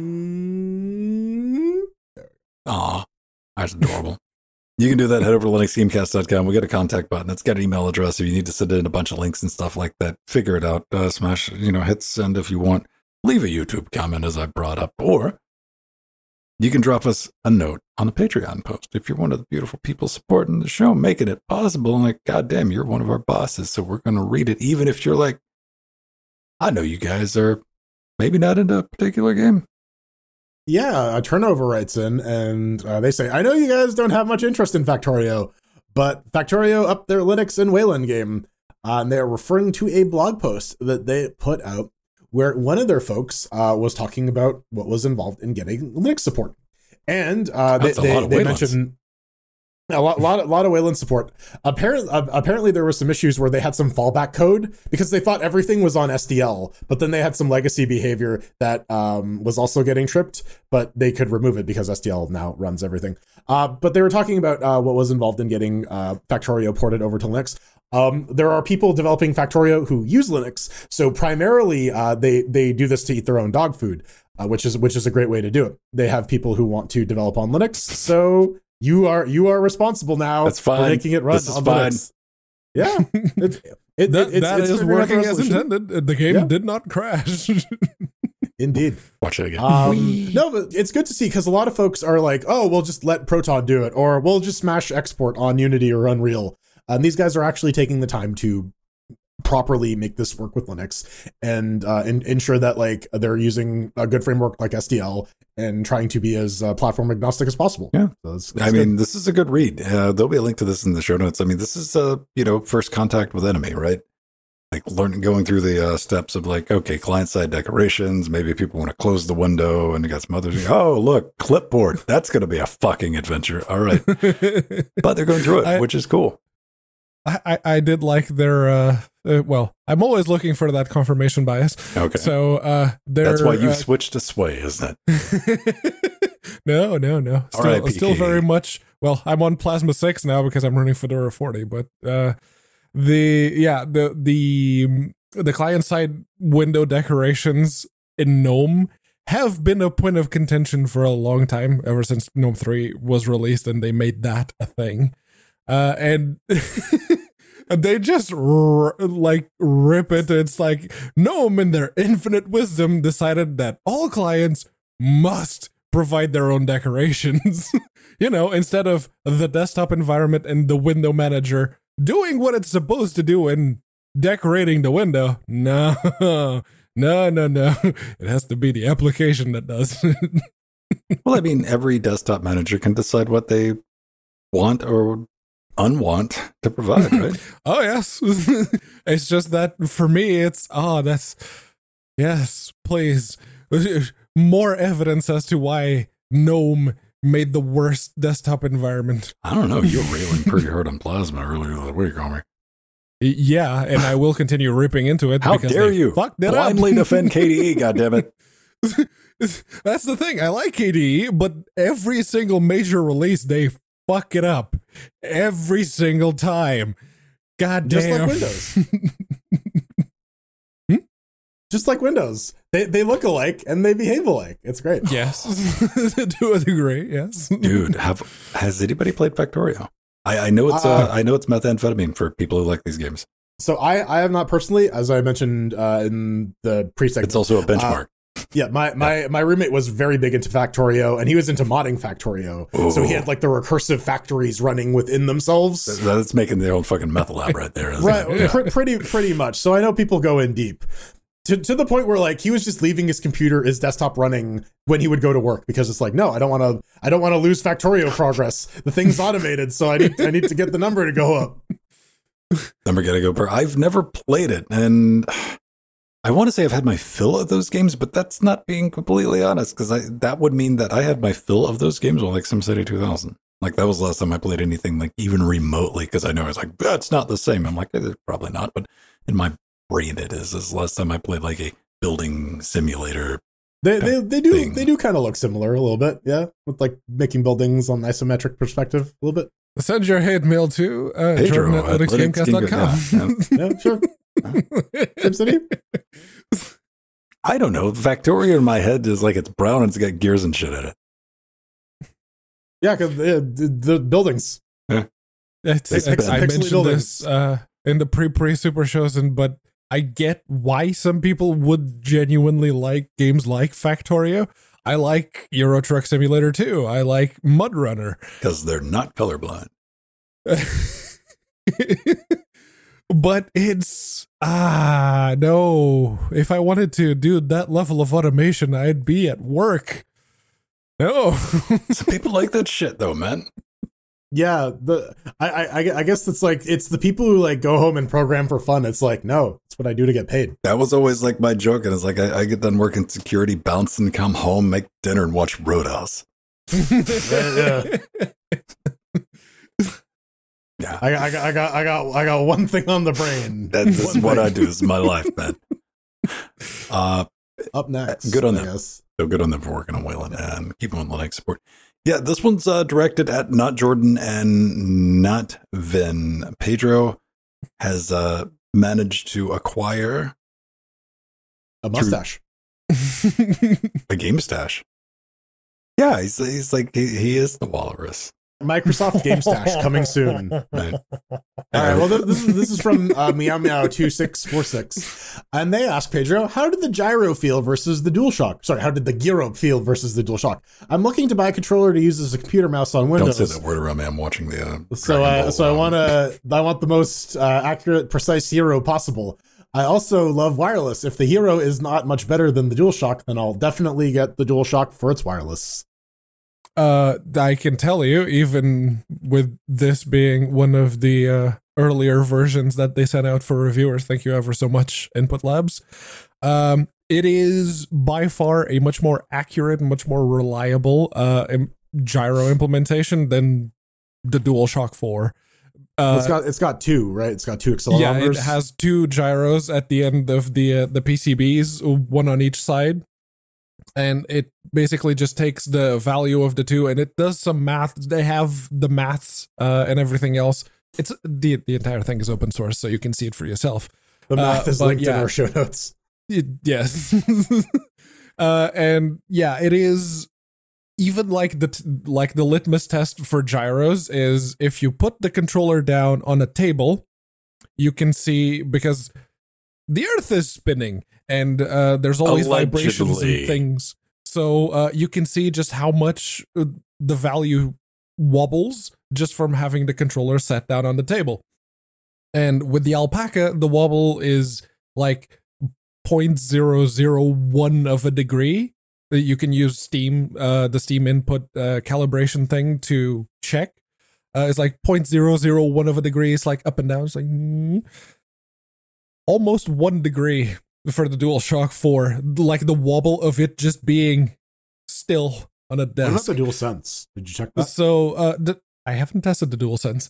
Speaker 2: Aw, that's adorable. You can do that. Head over to linuxgamecast.com. We got a contact button. It's got an email address. If you need to send in a bunch of links and stuff like that, figure it out. Smash, hit send if you want. Leave a YouTube comment as I brought up, or you can drop us a note on the Patreon post. If you're one of the beautiful people supporting the show, making it possible, and like, goddamn, you're one of our bosses, so we're going to read it, even if you're like, I know you guys are maybe not into a particular game.
Speaker 3: Yeah, a Turnover writes in, and they say, I know you guys don't have much interest in Factorio, but Factorio upped their Linux and Wayland game. And they are referring to a blog post that they put out where one of their folks was talking about what was involved in getting Linux support. And they mentioned a lot of Wayland support. Apparently there were some issues where they had some fallback code because they thought everything was on SDL, but then they had some legacy behavior that was also getting tripped, but they could remove it because SDL now runs everything. But they were talking about what was involved in getting Factorio ported over to Linux. There are people developing Factorio who use Linux, so primarily they do this to eat their own dog food, which is a great way to do it. They have people who want to develop on Linux, so you are responsible now for making it run on Linux. Yeah,
Speaker 1: that is working as intended. The game did not crash.
Speaker 3: Indeed.
Speaker 2: Watch it again.
Speaker 3: No, but it's good to see because a lot of folks are like, oh, we'll just let Proton do it, or we'll just smash export on Unity or Unreal. And these guys are actually taking the time to properly make this work with Linux and ensure that like they're using a good framework like SDL and trying to be as platform agnostic as possible.
Speaker 2: Yeah,
Speaker 3: so that's
Speaker 2: I mean, this is a good read. There'll be a link to this in the show notes. I mean, this is first contact with enemy, right? Like going through the steps of like, okay, client side decorations. Maybe people want to close the window, and you got some others. Oh, look, clipboard. That's going to be a fucking adventure. All right, but they're going through it, which is cool.
Speaker 1: I did like their well, I'm always looking for that confirmation bias.
Speaker 2: Okay.
Speaker 1: So
Speaker 2: that's why you've switched to Sway, isn't it?
Speaker 1: No. Still very much. Well, I'm on Plasma 6 now because I'm running Fedora 40, but the client side window decorations in GNOME have been a point of contention for a long time, ever since GNOME 3 was released and they made that a thing. And they just rip it. It's like GNOME in their infinite wisdom decided that all clients must provide their own decorations. Instead of the desktop environment and the window manager doing what it's supposed to do and decorating the window. No, no. It has to be the application that does.
Speaker 2: Well, I mean, every desktop manager can decide what they want or unwant to provide, right?
Speaker 1: Oh, yes. It's just that for me, yes, please. More evidence as to why GNOME made the worst desktop environment.
Speaker 2: I don't know. You were railing pretty hard on Plasma earlier that week, Homer.
Speaker 1: Yeah, and I will continue ripping into it.
Speaker 2: How dare you
Speaker 1: fucked it
Speaker 2: blindly
Speaker 1: up.
Speaker 2: defend KDE, goddammit.
Speaker 1: That's the thing. I like KDE, but every single major release, they fuck it up. Every single time. God
Speaker 3: Just
Speaker 1: damn.
Speaker 3: like Windows. Just like Windows. They look alike and they behave alike. It's great.
Speaker 1: Yes. To a degree, yes.
Speaker 2: Dude, has anybody played Factorio? I know it's methamphetamine for people who like these games.
Speaker 3: So I have not personally, as I mentioned in the pre-segment.
Speaker 2: It's also a benchmark.
Speaker 3: Yeah, my roommate was very big into Factorio, and he was into modding Factorio.
Speaker 2: Ooh.
Speaker 3: So he had like the recursive factories running within themselves.
Speaker 2: That's making their own fucking meth lab right there.
Speaker 3: Right,
Speaker 2: Yeah.
Speaker 3: pretty much. So I know people go in deep. To the point where like he was just leaving his desktop running when he would go to work because it's like, no, I don't want to lose Factorio progress. The thing's automated, so I need to get the number to go up.
Speaker 2: Number gotta go. I've never played it, and I want to say I've had my fill of those games, but that's not being completely honest because that would mean that I had my fill of those games with like SimCity 2000. Like that was the last time I played anything like even remotely because I know I was like, that's not the same. I'm like, it's probably not, but in my brain it is. This is the last time I played like a building simulator.
Speaker 3: They do kind of look similar a little bit, yeah, with like making buildings on isometric perspective a little bit.
Speaker 1: Send your hate mail to
Speaker 2: Pedro
Speaker 1: Jordan at linuxgamecast.com.
Speaker 2: Yeah.
Speaker 3: Yeah, sure. SimCity?
Speaker 2: I don't know. Factorio in my head is like it's brown and it's got gears and shit in it.
Speaker 3: Yeah, because the buildings.
Speaker 1: I mentioned
Speaker 3: buildings.
Speaker 1: this in the pre super shows, but I get why some people would genuinely like games like Factorio. I like Euro Truck Simulator 2. I like Mud Runner.
Speaker 2: Because they're not colorblind.
Speaker 1: But it's no. If I wanted to do that level of automation, I'd be at work. No.
Speaker 2: Some people like that shit though, man.
Speaker 3: Yeah, I guess it's like it's the people who like go home and program for fun. It's like, no, it's what I do to get paid.
Speaker 2: That was always like my joke, and it's like I get done working security, bounce and come home, make dinner, and watch Roadhouse. Yeah,
Speaker 3: I got one thing on the brain.
Speaker 2: This is what I do. This is my life, man.
Speaker 3: Up next,
Speaker 2: good on
Speaker 3: I
Speaker 2: them.
Speaker 3: guess.
Speaker 2: So good on them for working on Wayland and keeping on Linux support. Yeah, this one's directed at not Jordan and not Vin. Pedro has managed to acquire
Speaker 3: A mustache.
Speaker 2: a game stash. Yeah, he's like he is the walrus.
Speaker 3: Microsoft Game Stash coming soon.
Speaker 2: Right.
Speaker 3: All right. Well, this is from Meow Meow 2646, and they ask Pedro, "How did the gyro feel versus the DualShock? Sorry, how did the gyro feel versus the DualShock? I'm looking to buy a controller to use as a computer mouse on Windows.
Speaker 2: Don't say that word around me. I'm watching the.
Speaker 3: So I want the most accurate, precise Hero possible. I also love wireless. If the Hero is not much better than the DualShock, then I'll definitely get the DualShock for its wireless."
Speaker 1: I can tell you, even with this being one of the earlier versions that they sent out for reviewers, thank you ever so much, Input Labs. It is by far a much more accurate and much more reliable gyro implementation than the DualShock 4.
Speaker 3: It's got two, right? It's got two accelerometers.
Speaker 1: Yeah, it has two gyros at the end of the PCBs, one on each side. And it basically just takes the value of the two and it does some math. They have the maths and everything else. It's the entire thing is open source, so you can see it for yourself.
Speaker 3: The math is linked in our show notes.
Speaker 1: Yes. And yeah, it is even like the litmus test for gyros is if you put the controller down on a table, you can see, because the earth is spinning and there's always vibrations and things. So you can see just how much the value wobbles just from having the controller set down on the table. And with the Alpaca, the wobble is like 0.001 of a degree. You can use Steam, the Steam input calibration thing to check. It's like 0.001 of a degree. It's like up and down. It's like almost 1 degree for the DualShock 4. Like the wobble of it just being still on a desk.
Speaker 3: What about the DualSense? Did you check that?
Speaker 1: So I haven't tested the DualSense.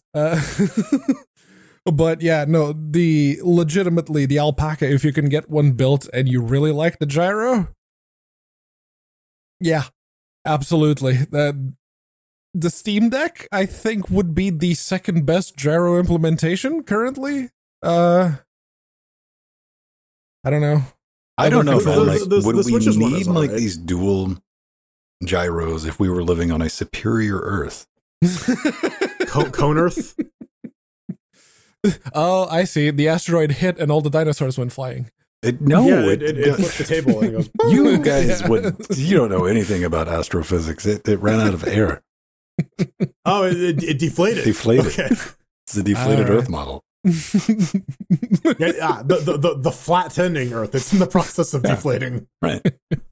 Speaker 1: But yeah, no, legitimately the Alpaca, if you can get one built and you really like the gyro, yeah, absolutely. The Steam Deck, I think, would be the second best gyro implementation currently. I don't know.
Speaker 2: I don't know, man. Like, would we
Speaker 3: Switch's one
Speaker 2: need
Speaker 3: is
Speaker 2: like
Speaker 3: alright.
Speaker 2: these dual gyros if we were living on a superior Earth?
Speaker 3: Cone Earth?
Speaker 1: Oh, I see. The asteroid hit and all the dinosaurs went flying.
Speaker 3: It flipped the table and it goes.
Speaker 2: You guys you don't know anything about astrophysics. It ran out of air.
Speaker 3: Oh, it deflated.
Speaker 2: Deflated.
Speaker 3: Okay.
Speaker 2: It's a deflated
Speaker 1: All right.
Speaker 2: Earth model.
Speaker 3: Yeah, the flat tending Earth. It's in the process of deflating.
Speaker 2: Right.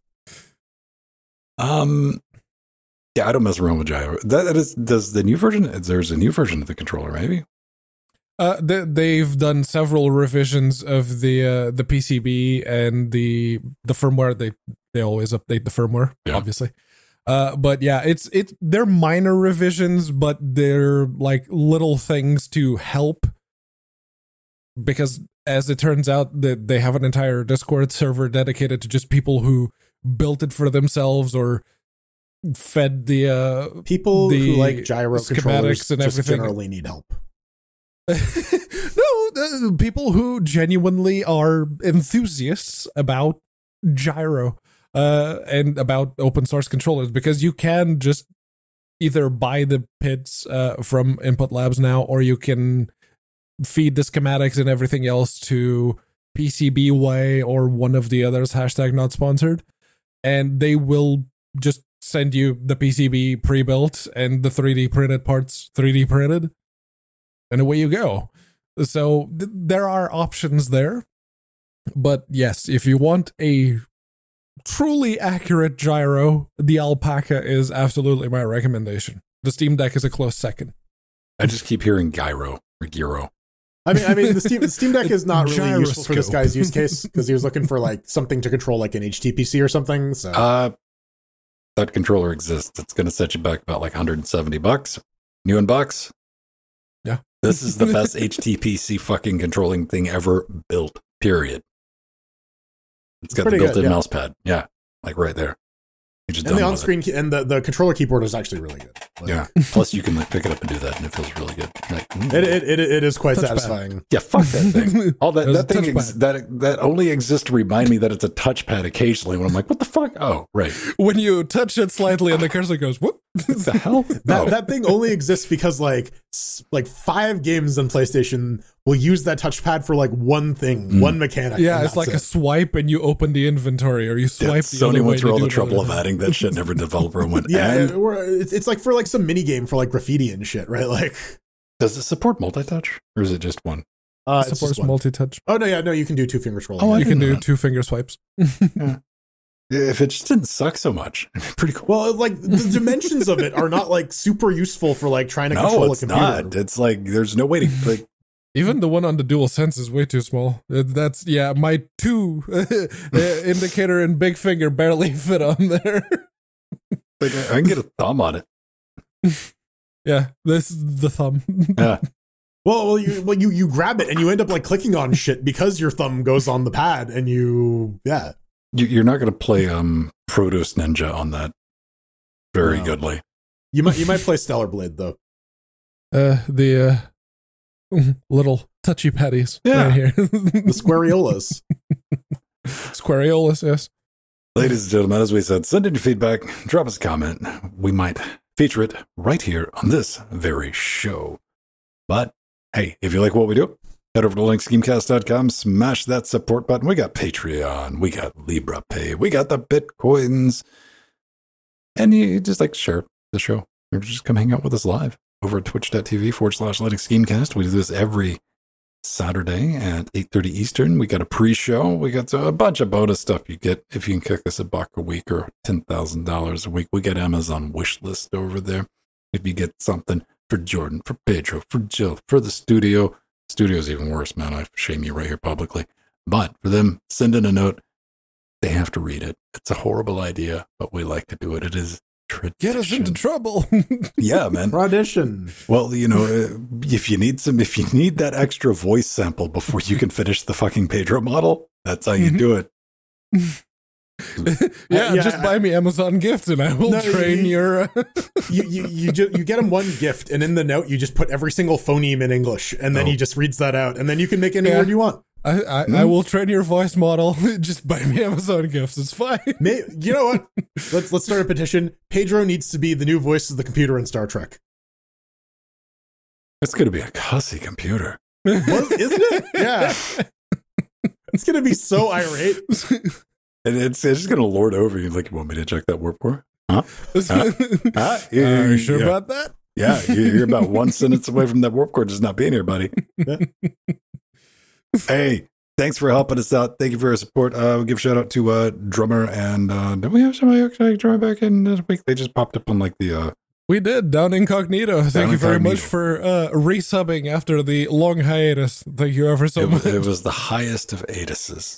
Speaker 2: Yeah, I don't mess around with gyro. Does the new version? There's a new version of the controller, maybe.
Speaker 1: They've done several revisions of the PCB and the firmware. They always update the firmware, obviously. But yeah, they're minor revisions, but they're like little things to help. Because as it turns out, that they have an entire Discord server dedicated to just people who built it for themselves or fed the
Speaker 3: people who like gyro
Speaker 1: schematics
Speaker 3: controllers
Speaker 1: and
Speaker 3: just
Speaker 1: everything.
Speaker 3: generally need help.
Speaker 1: No, people who genuinely are enthusiasts about gyro and about open source controllers, because you can just either buy the pits from Input Labs now, or you can feed the schematics and everything else to PCBWay or one of the others, #not sponsored, and they will just send you the PCB pre-built and the 3D printed parts 3D printed, and away you go. So there are options there. But yes, if you want a truly accurate gyro, the Alpaca is absolutely my recommendation. The Steam Deck is a close second.
Speaker 2: I just keep hearing gyro or gyro.
Speaker 3: I mean, the Steam Deck is not really useful for this
Speaker 1: Gyroscope.
Speaker 3: guy's use case because he was looking for like something to control like an HTPC or something. So
Speaker 2: That controller exists. It's going to set you back about like $170. New in box.
Speaker 1: Yeah.
Speaker 2: This is the best HTPC fucking controlling thing ever built, period. It's got the
Speaker 3: pretty
Speaker 2: built-in
Speaker 3: good, yeah.
Speaker 2: mouse pad. Yeah, like right there. You're just
Speaker 3: and the
Speaker 2: done with
Speaker 3: on-screen and the controller keyboard is actually really good.
Speaker 2: it. Yeah. Plus, you can like pick it up and do that, and it feels really good. Like,
Speaker 3: It is quite
Speaker 1: Touchpad.
Speaker 3: satisfying.
Speaker 2: yeah, fuck that thing. All that
Speaker 1: It was a
Speaker 2: thing
Speaker 1: touchpad.
Speaker 2: that only exists to remind me that it's a touchpad occasionally. When I'm like, what the fuck? Oh, right.
Speaker 1: When you touch it slightly and the cursor goes, whoop.
Speaker 2: What the hell?
Speaker 3: That thing only exists because like 5 games on PlayStation will use that touchpad for like one thing, one mechanic.
Speaker 1: Yeah,
Speaker 3: and
Speaker 1: it's like a
Speaker 3: that's
Speaker 1: swipe and you open the inventory, or you swipe the
Speaker 2: Sony
Speaker 1: other way
Speaker 2: went through
Speaker 1: to
Speaker 2: all
Speaker 1: do
Speaker 2: the trouble
Speaker 1: another.
Speaker 2: of adding that shit, and every developer went,
Speaker 3: yeah,
Speaker 2: and
Speaker 3: it's like for like some mini game for like graffiti and shit, right? Like
Speaker 2: does it support multi-touch, or is it just one?
Speaker 3: it's
Speaker 1: Supports
Speaker 3: just one.
Speaker 1: multi-touch.
Speaker 3: Oh no, you can do 2 finger scrolling.
Speaker 2: Oh, I
Speaker 1: You can
Speaker 2: didn't know
Speaker 1: do
Speaker 2: that.
Speaker 1: 2-finger swipes.
Speaker 2: If it just didn't suck so much, it'd be pretty cool.
Speaker 3: Well, like the dimensions of it are not like super useful for like trying to
Speaker 2: No,
Speaker 3: control a
Speaker 2: it's
Speaker 3: computer.
Speaker 2: not. It's like there's no way to like.
Speaker 1: Even the one on the DualSense is way too small. That's, yeah, my 2 indicator and big finger barely fit on there.
Speaker 2: Like I can get a thumb on it.
Speaker 1: Yeah, this is the thumb.
Speaker 2: Yeah,
Speaker 3: Well, you grab it and you end up like clicking on shit because your thumb goes on the pad and
Speaker 2: you're not going to play Protos Ninja on that very
Speaker 3: No.
Speaker 2: goodly.
Speaker 3: You might play Stellar Blade though.
Speaker 1: The little touchy patties right here.
Speaker 3: The Squareolas.
Speaker 1: Squareolus, yes.
Speaker 2: Ladies and gentlemen, as we said, send in your feedback, drop us a comment. We might feature it right here on this very show. But hey, if you like what we do, head over to linkschemecast.com, smash that support button. We got Patreon, we got LibraPay, we got the Bitcoins. And you just like share the show. Or just come hang out with us live over at twitch.tv/LinuxSchemecast. We do this every Saturday at 8:30 Eastern. We got a pre-show. We got a bunch of bonus stuff you get if you can kick us $1 a week or $10,000 a week. We got Amazon wish list over there. If you get something for Jordan, for Pedro, for Jill, for the studio. Studio's even worse, man. I shame you right here publicly. But for them, send in a note. They have to read it. It's a horrible idea, but we like to do it. It is tradition.
Speaker 1: Get us into trouble.
Speaker 2: Yeah, man.
Speaker 3: Tradition.
Speaker 2: Well, you know, if you need that extra voice sample before you can finish the fucking Pedro model, that's how you do it.
Speaker 1: Just buy me Amazon gifts and I will train your.
Speaker 3: You get him one gift, and in the note you just put every single phoneme in English, and then he just reads that out, and then you can make any word you want.
Speaker 1: I will train your voice model. Just buy me Amazon gifts. It's fine.
Speaker 3: You know what? Let's start a petition. Pedro needs to be the new voice of the computer in Star Trek.
Speaker 2: It's going to be a cussy computer.
Speaker 3: Isn't it? Yeah. It's going to be so irate.
Speaker 2: And it's just going to lord over you. Like, you want me to check that warp core? Huh?
Speaker 1: Are you sure about that?
Speaker 2: Yeah, you're about one sentence away from that warp core just not being here, buddy. Hey, thanks for helping us out. Thank you for your support. We'll give a shout out to Drummer and did we have somebody actually join back in this week? They just popped up on like the
Speaker 1: We did, Down Incognito. Thank you very much for resubbing after the long hiatus. Thank you ever so much.
Speaker 2: It was the highest of Aituses.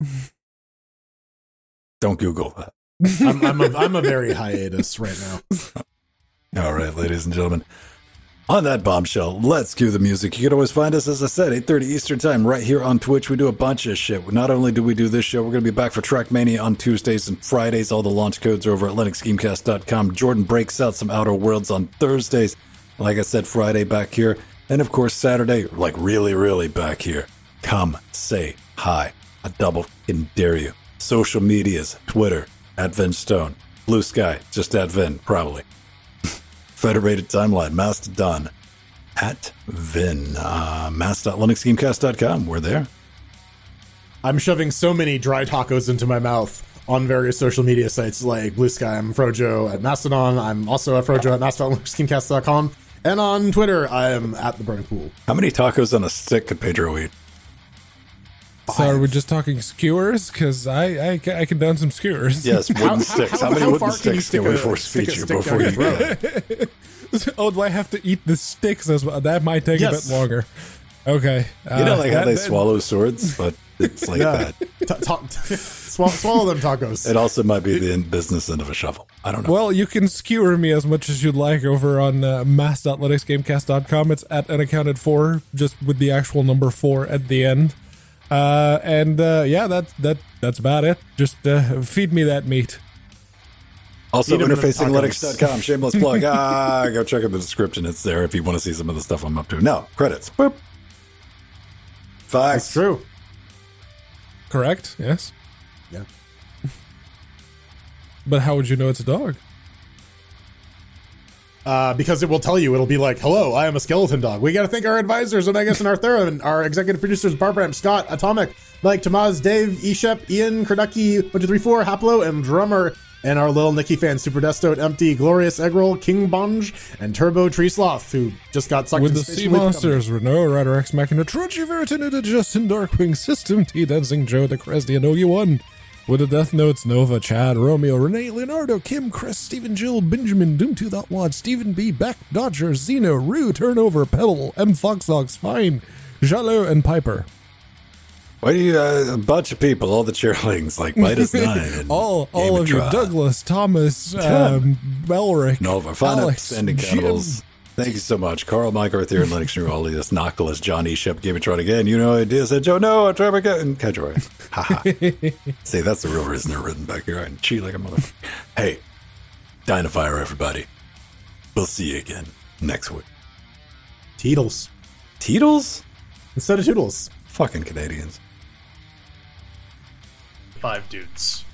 Speaker 2: Don't Google that.
Speaker 3: I'm a very hiatus right now.
Speaker 2: All right, ladies and gentlemen. On that bombshell, let's cue the music. You can always find us, as I said, 8:30 Eastern Time, right here on Twitch. We do a bunch of shit. Not only do we do this show, we're going to be back for Trackmania on Tuesdays and Fridays. All the launch codes are over at linuxgamecast.com. Jordan breaks out some Outer Worlds on Thursdays. Like I said, Friday back here. And of course, Saturday, like really, really back here. Come say hi. I double fucking dare you. Social medias, Twitter, @VinStone. Blue Sky, just @Vin, probably. Federated Timeline, Mastodon, @Vin, mass.linuxgamecast.com. We're there.
Speaker 3: I'm shoving so many dry tacos into my mouth on various social media sites like Blue Sky. I'm Frojo at Mastodon. I'm also at Frojo at mass.linuxgamecast.com. And on Twitter, I am at The Burning Pool.
Speaker 2: How many tacos on a stick could Pedro eat?
Speaker 1: So are we just talking skewers? Because I can down some skewers.
Speaker 2: Yes, wooden sticks. How many wooden sticks can we force feed you before you go?
Speaker 1: Oh, do I have to eat the sticks as well? That might take a bit longer. Okay.
Speaker 2: You know, like how they swallow swords, but it's like that.
Speaker 3: Swallow them tacos.
Speaker 2: It also might be the business end of a shovel. I don't know.
Speaker 1: Well, you can skewer me as much as you'd like over on mass.linuxgamecast.com. It's at unaccounted4, just with the actual number 4 at the end. That's about it. Just feed me that meat.
Speaker 2: Also, interfacinglinux.com, shameless plug. Go check out the description. It's there if you want to see some of the stuff I'm up to. No, credits. Boop. Facts.
Speaker 3: That's true.
Speaker 1: Correct? Yes.
Speaker 3: Yeah.
Speaker 1: But how would you know it's a dog?
Speaker 3: Because it will tell you. It'll be like, hello, I am a skeleton dog. We got to thank our advisors, Omegas and Arthur, and our executive producers, Barbara, Scott, Atomic, Mike, Tamaz, Dave, Eshep, Ian, Kraducky, 1234, Haplo, and Drummer, and our little Nikki fan, Super Desto, Empty, Glorious Eggroll, King Bonge, and Turbo Tree Sloth, who just got sucked
Speaker 1: with
Speaker 3: into
Speaker 1: the
Speaker 3: space
Speaker 1: Sea Monsters, Renault, Rider X Machina, Trudgy Vertinuda, Justin Darkwing, System T, Dancing Joe, the Kresdy, and Ogi1. With the Death Notes, Nova, Chad, Romeo, Renee, Leonardo, Kim, Chris, Stephen, Jill, Benjamin, Doom2.wad, Stephen B, Beck, Dodger, Zeno, Rue, Turnover, Pedal, M. Foxox, Fine, Jalo, and Piper.
Speaker 2: Why do you, a bunch of people, all the cheerlings, like Midas 9.
Speaker 1: all of you, Douglas, Thomas, Belric,
Speaker 2: Nova,
Speaker 1: Alex,
Speaker 2: Standing Cannibals. Thank you so much. Carl, Mike, Arthur, and Linux New Alias, Noctilus, John E. Shep, Gamertron again. You know, idea said, Joe, no, I try my gut, and Kedroy. Haha. See, that's the real reason they're written back here. I cheat like a mother. Hey, Dynafire, everybody. We'll see you again next week.
Speaker 3: Teetles.
Speaker 2: Teetles?
Speaker 3: Instead of Toodles.
Speaker 2: Fucking Canadians.
Speaker 4: 5 dudes.